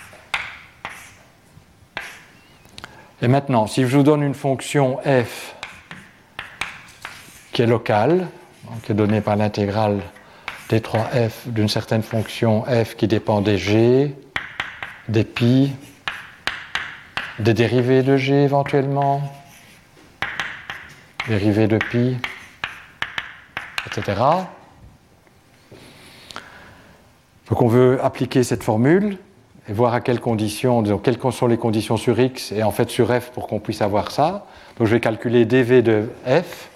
Et maintenant, si je vous donne une fonction f qui est locale, qui est donnée par l'intégrale d3f d'une certaine fonction f qui dépend des g, des pi, des dérivés de g éventuellement, dérivés de pi, etc. Donc on veut appliquer cette formule et voir à quelles conditions, disons, quelles sont les conditions sur x et en fait sur f pour qu'on puisse avoir ça. Donc je vais calculer dv de f.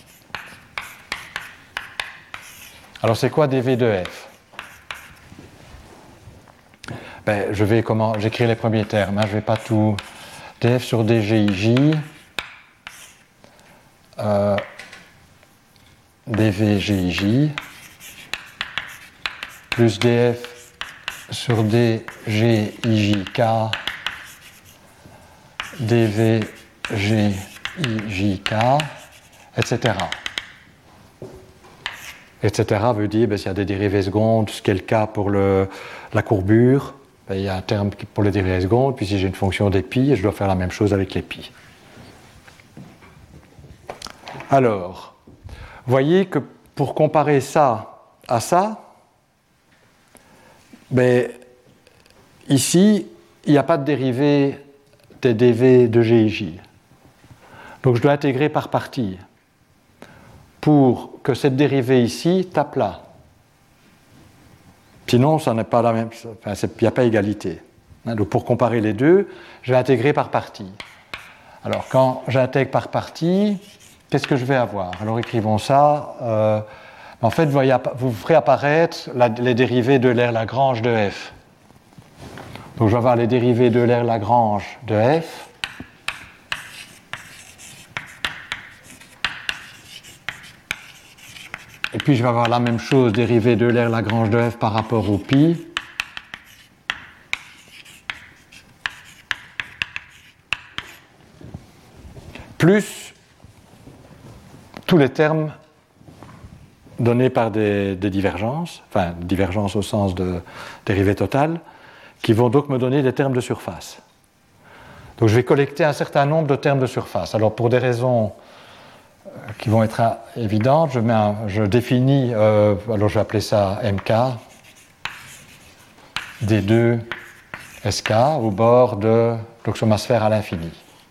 Alors c'est quoi dv de f? Ben, j'écris les premiers termes, je ne vais pas tout... df sur dgij, dvgij, plus df sur dgijk, dvgijk, etc. Etc. veut dire, s'il y a des dérivées secondes, ce qui est le cas pour la courbure, il y a un terme pour les dérivées secondes, puis si j'ai une fonction des pi, je dois faire la même chose avec les pi. Alors, voyez que pour comparer ça à ça, Mais ici, il n'y a pas de dérivée des dv de GIJ. Donc je dois intégrer par partie pour que cette dérivée ici tape là. Sinon, ça n'est pas la même, enfin, il n'y a pas égalité. Donc pour comparer les deux, je vais intégrer par partie. Alors quand j'intègre par partie, qu'est-ce que je vais avoir? Alors écrivons ça. En fait, vous ferez apparaître les dérivées de l'aire Lagrange de f. Donc je vais avoir les dérivées de l'aire Lagrange de f. Et puis je vais avoir la même chose, dérivée de l'aire Lagrange de f par rapport au pi. Plus tous les termes donnés par des divergences, enfin divergences au sens de dérivée totale, qui vont donc me donner des termes de surface. Donc je vais collecter un certain nombre de termes de surface. Alors pour des raisons qui vont être évidentes, je définis, alors je vais appeler ça MK, D2 SK au bord de l'oxomasphère à l'infini.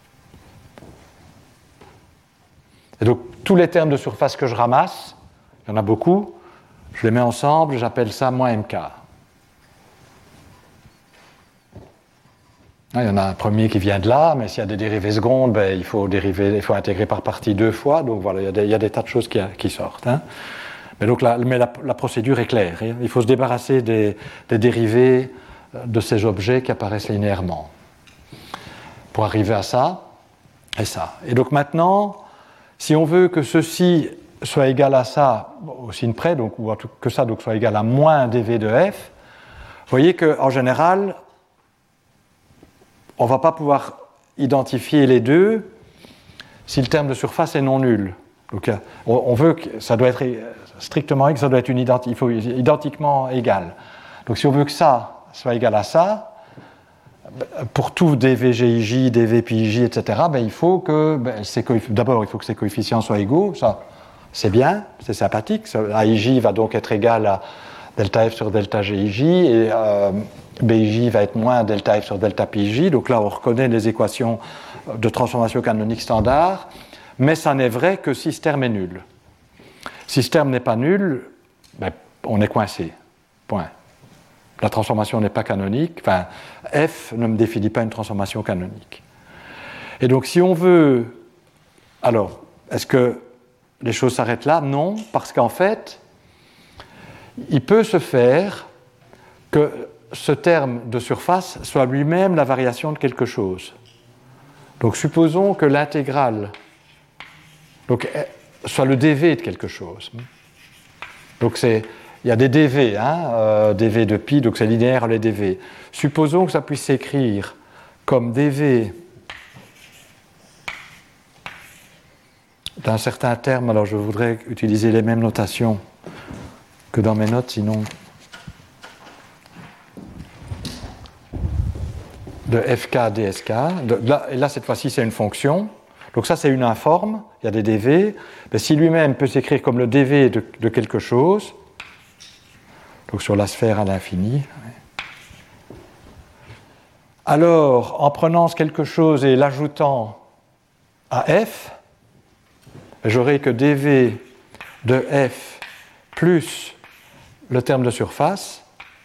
Et donc tous les termes de surface que je ramasse, il y en a beaucoup, je les mets ensemble, j'appelle ça moins MK. Il y en a un premier qui vient de là, mais s'il y a des dérivées secondes, ben, il faut intégrer par partie 2 fois, donc voilà, il y a des tas de choses qui sortent. Hein. Mais donc la procédure est claire, il faut se débarrasser des dérivées de ces objets qui apparaissent linéairement pour arriver à ça et ça. Et donc maintenant, si on veut que ceci soit égal à ça, au signe près, donc, ou que ça donc, soit égal à moins dv de f, vous voyez qu'en général, on ne va pas pouvoir identifier les deux si le terme de surface est non nul. Donc, on veut que ça doit être strictement que ça doit être il faut identiquement égal. Donc si on veut que ça soit égal à ça, pour tout dvGIJ, dvPIJ, etc., ben, il faut que d'abord il faut que ces coefficients soient égaux, ça c'est bien, c'est sympathique. AIJ va donc être égal à delta F sur delta GIJ et BIJ va être moins delta F sur delta PIJ. Donc là, on reconnaît les équations de transformation canonique standard, mais ça n'est vrai que si ce terme est nul. Si ce terme n'est pas nul, ben, on est coincé. Point. La transformation n'est pas canonique. Enfin, F ne me définit pas une transformation canonique. Et donc, si on veut... Alors, est-ce que les choses s'arrêtent là? Non, parce qu'en fait, il peut se faire que ce terme de surface soit lui-même la variation de quelque chose. Donc supposons que l'intégrale soit le dv de quelque chose. Donc il y a des dv, dv de pi, donc c'est linéaire les dv. Supposons que ça puisse s'écrire comme dv d'un certain terme, alors je voudrais utiliser les mêmes notations que dans mes notes, sinon... de fk dsk. Et là, cette fois-ci, c'est une fonction. Donc ça, c'est une informe. Il y a des dv. Mais si lui-même peut s'écrire comme le dv de quelque chose, donc sur la sphère à l'infini, alors, en prenant quelque chose et l'ajoutant à f, j'aurai que dv de f plus le terme de surface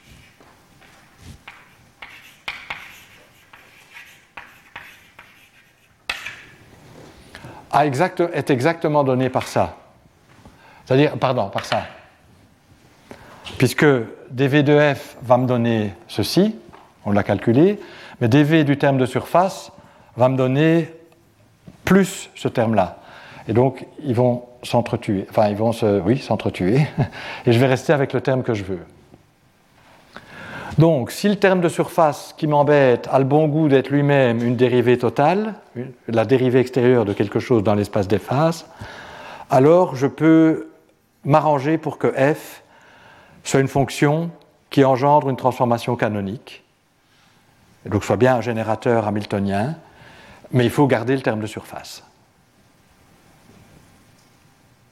est exactement donné par ça. C'est-à-dire, par ça. Puisque dv de f va me donner ceci, on l'a calculé, mais dv du terme de surface va me donner plus ce terme-là. Et donc, ils vont s'entretuer. Enfin, ils vont s'entretuer. Et je vais rester avec le terme que je veux. Donc, si le terme de surface qui m'embête a le bon goût d'être lui-même une dérivée totale, la dérivée extérieure de quelque chose dans l'espace des phases, alors je peux m'arranger pour que f soit une fonction qui engendre une transformation canonique, et donc soit bien un générateur hamiltonien, mais il faut garder le terme de surface.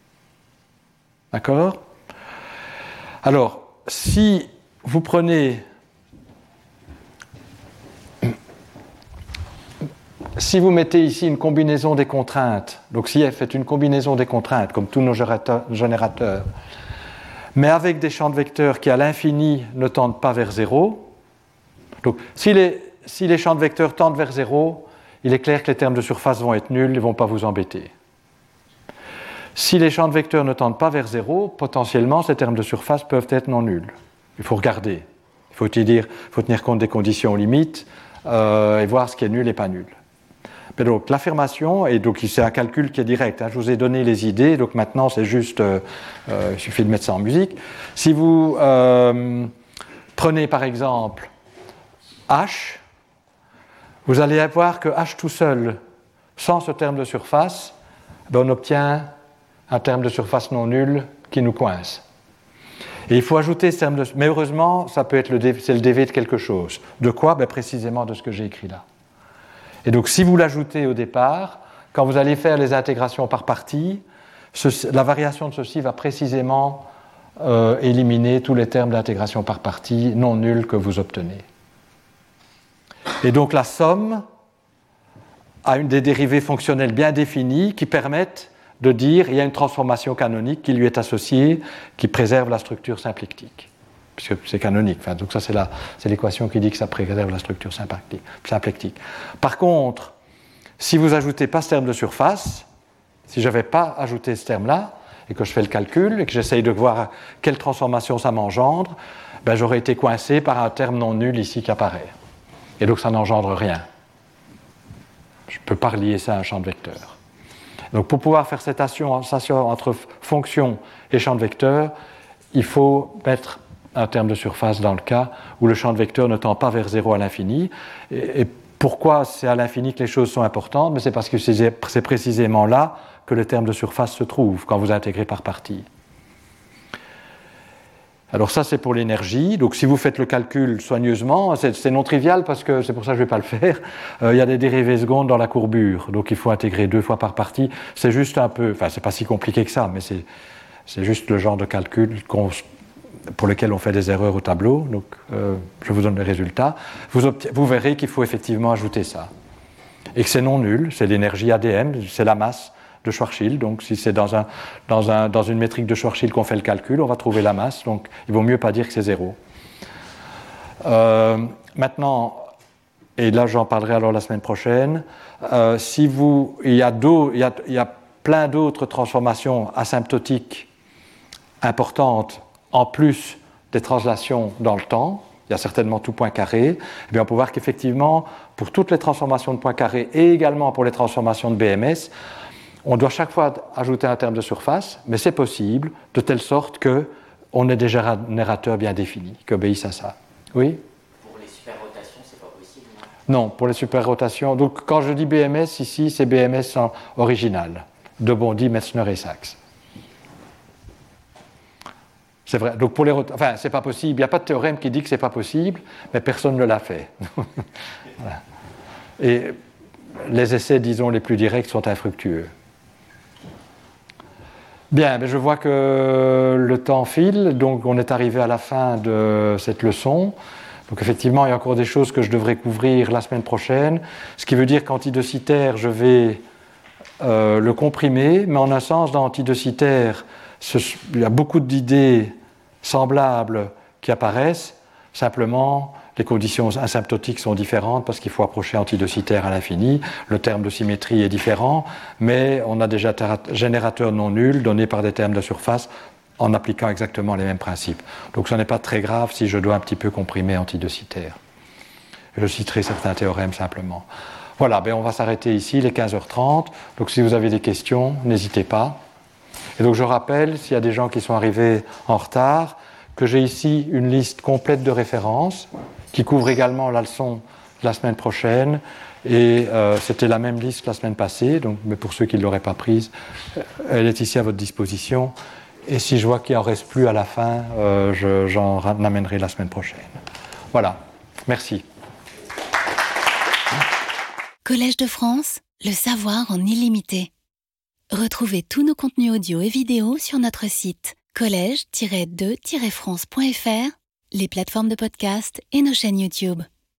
D'accord ? Alors, si vous prenez si vous mettez ici une combinaison des contraintes, donc si f est une combinaison des contraintes, comme tous nos générateurs, mais avec des champs de vecteurs qui à l'infini ne tendent pas vers 0, donc si les champs de vecteurs tendent vers 0, il est clair que les termes de surface vont être nuls, ils ne vont pas vous embêter. Si les champs de vecteurs ne tendent pas vers 0, potentiellement ces termes de surface peuvent être non nuls. Il faut regarder, il faut tenir compte des conditions limites et voir ce qui est nul et pas nul. Mais donc l'affirmation, et donc c'est un calcul qui est direct, je vous ai donné les idées, donc maintenant c'est juste, il suffit de mettre ça en musique. Si vous prenez par exemple H, vous allez voir que H tout seul, sans ce terme de surface, on obtient un terme de surface non nul qui nous coince. Et il faut ajouter ce terme de... Mais heureusement, ça peut être c'est le dv de quelque chose. De quoi ? Précisément de ce que j'ai écrit là. Et donc, si vous l'ajoutez au départ, quand vous allez faire les intégrations par partie, la variation de ceci va précisément éliminer tous les termes d'intégration par partie non nuls que vous obtenez. Et donc, la somme a une des dérivées fonctionnelles bien définies qui permettent de dire qu'il y a une transformation canonique qui lui est associée, qui préserve la structure symplectique. Puisque c'est canonique. Enfin, donc ça, c'est l'équation qui dit que ça préserve la structure symplectique. Par contre, si vous n'ajoutez pas ce terme de surface, si je n'avais pas ajouté ce terme-là, et que je fais le calcul, et que j'essaye de voir quelle transformation ça m'engendre, j'aurais été coincé par un terme non nul ici qui apparaît. Et donc ça n'engendre rien. Je ne peux pas relier ça à un champ de vecteurs. Donc pour pouvoir faire cette association entre fonction et champ de vecteur, il faut mettre un terme de surface dans le cas où le champ de vecteur ne tend pas vers 0 à l'infini. Et pourquoi c'est à l'infini que les choses sont importantes ? Mais c'est parce que c'est précisément là que le terme de surface se trouve quand vous intégrez par partie. Alors ça, c'est pour l'énergie. Donc si vous faites le calcul soigneusement, c'est non trivial parce que c'est pour ça que je ne vais pas le faire. Il y a des dérivées secondes dans la courbure, donc il faut intégrer 2 fois par partie. C'est juste un peu, enfin c'est pas si compliqué que ça, mais c'est juste le genre de calcul pour lequel on fait des erreurs au tableau. Donc je vous donne les résultats. Vous verrez qu'il faut effectivement ajouter ça. Et que c'est non nul, c'est l'énergie AdM, c'est la masse de Schwarzschild. Donc si c'est dans une métrique de Schwarzschild qu'on fait le calcul, on va trouver la masse. Donc il vaut mieux pas dire que c'est 0. Maintenant, et là j'en parlerai alors la semaine prochaine, il y a plein d'autres transformations asymptotiques importantes en plus des translations dans le temps. Il y a certainement tout point carré. Eh bien, on peut voir qu'effectivement, pour toutes les transformations de point carré et également pour les transformations de BMS, on doit chaque fois ajouter un terme de surface, mais c'est possible, de telle sorte qu'on ait des générateurs bien définis, qui obéissent à ça. Oui ? Pour les superrotations, c'est pas possible, non, pour les superrotations. Donc, quand je dis BMS, ici, c'est BMS en original, de Bondy, Metzner et Sachs. C'est vrai. Donc, c'est pas possible. Il n'y a pas de théorème qui dit que c'est pas possible, mais personne ne l'a fait. Voilà. Et les essais, disons, les plus directs sont infructueux. Bien, je vois que le temps file, donc on est arrivé à la fin de cette leçon. Donc effectivement, il y a encore des choses que je devrais couvrir la semaine prochaine, ce qui veut dire qu'antidocitaire, je vais le comprimer, mais en un sens, dans antidocitaire, il y a beaucoup d'idées semblables qui apparaissent, simplement les conditions asymptotiques sont différentes parce qu'il faut approcher antidocitaire à l'infini, le terme de symétrie est différent, mais on a des générateurs non nuls donnés par des termes de surface en appliquant exactement les mêmes principes. Donc ce n'est pas très grave si je dois un petit peu comprimer antidocitaire. Je citerai certains théorèmes simplement. Voilà, on va s'arrêter ici, il est 15h30, donc si vous avez des questions, n'hésitez pas. Et donc je rappelle, s'il y a des gens qui sont arrivés en retard, que j'ai ici une liste complète de références qui couvre également la leçon de la semaine prochaine. Et c'était la même liste que la semaine passée, donc, mais pour ceux qui ne l'auraient pas prise, elle est ici à votre disposition. Et si je vois qu'il n'en reste plus à la fin, j'en amènerai la semaine prochaine. Voilà, merci. Collège de France, le savoir en illimité. Retrouvez tous nos contenus audio et vidéo sur notre site collège-2-france.fr, les plateformes de podcast et nos chaînes YouTube.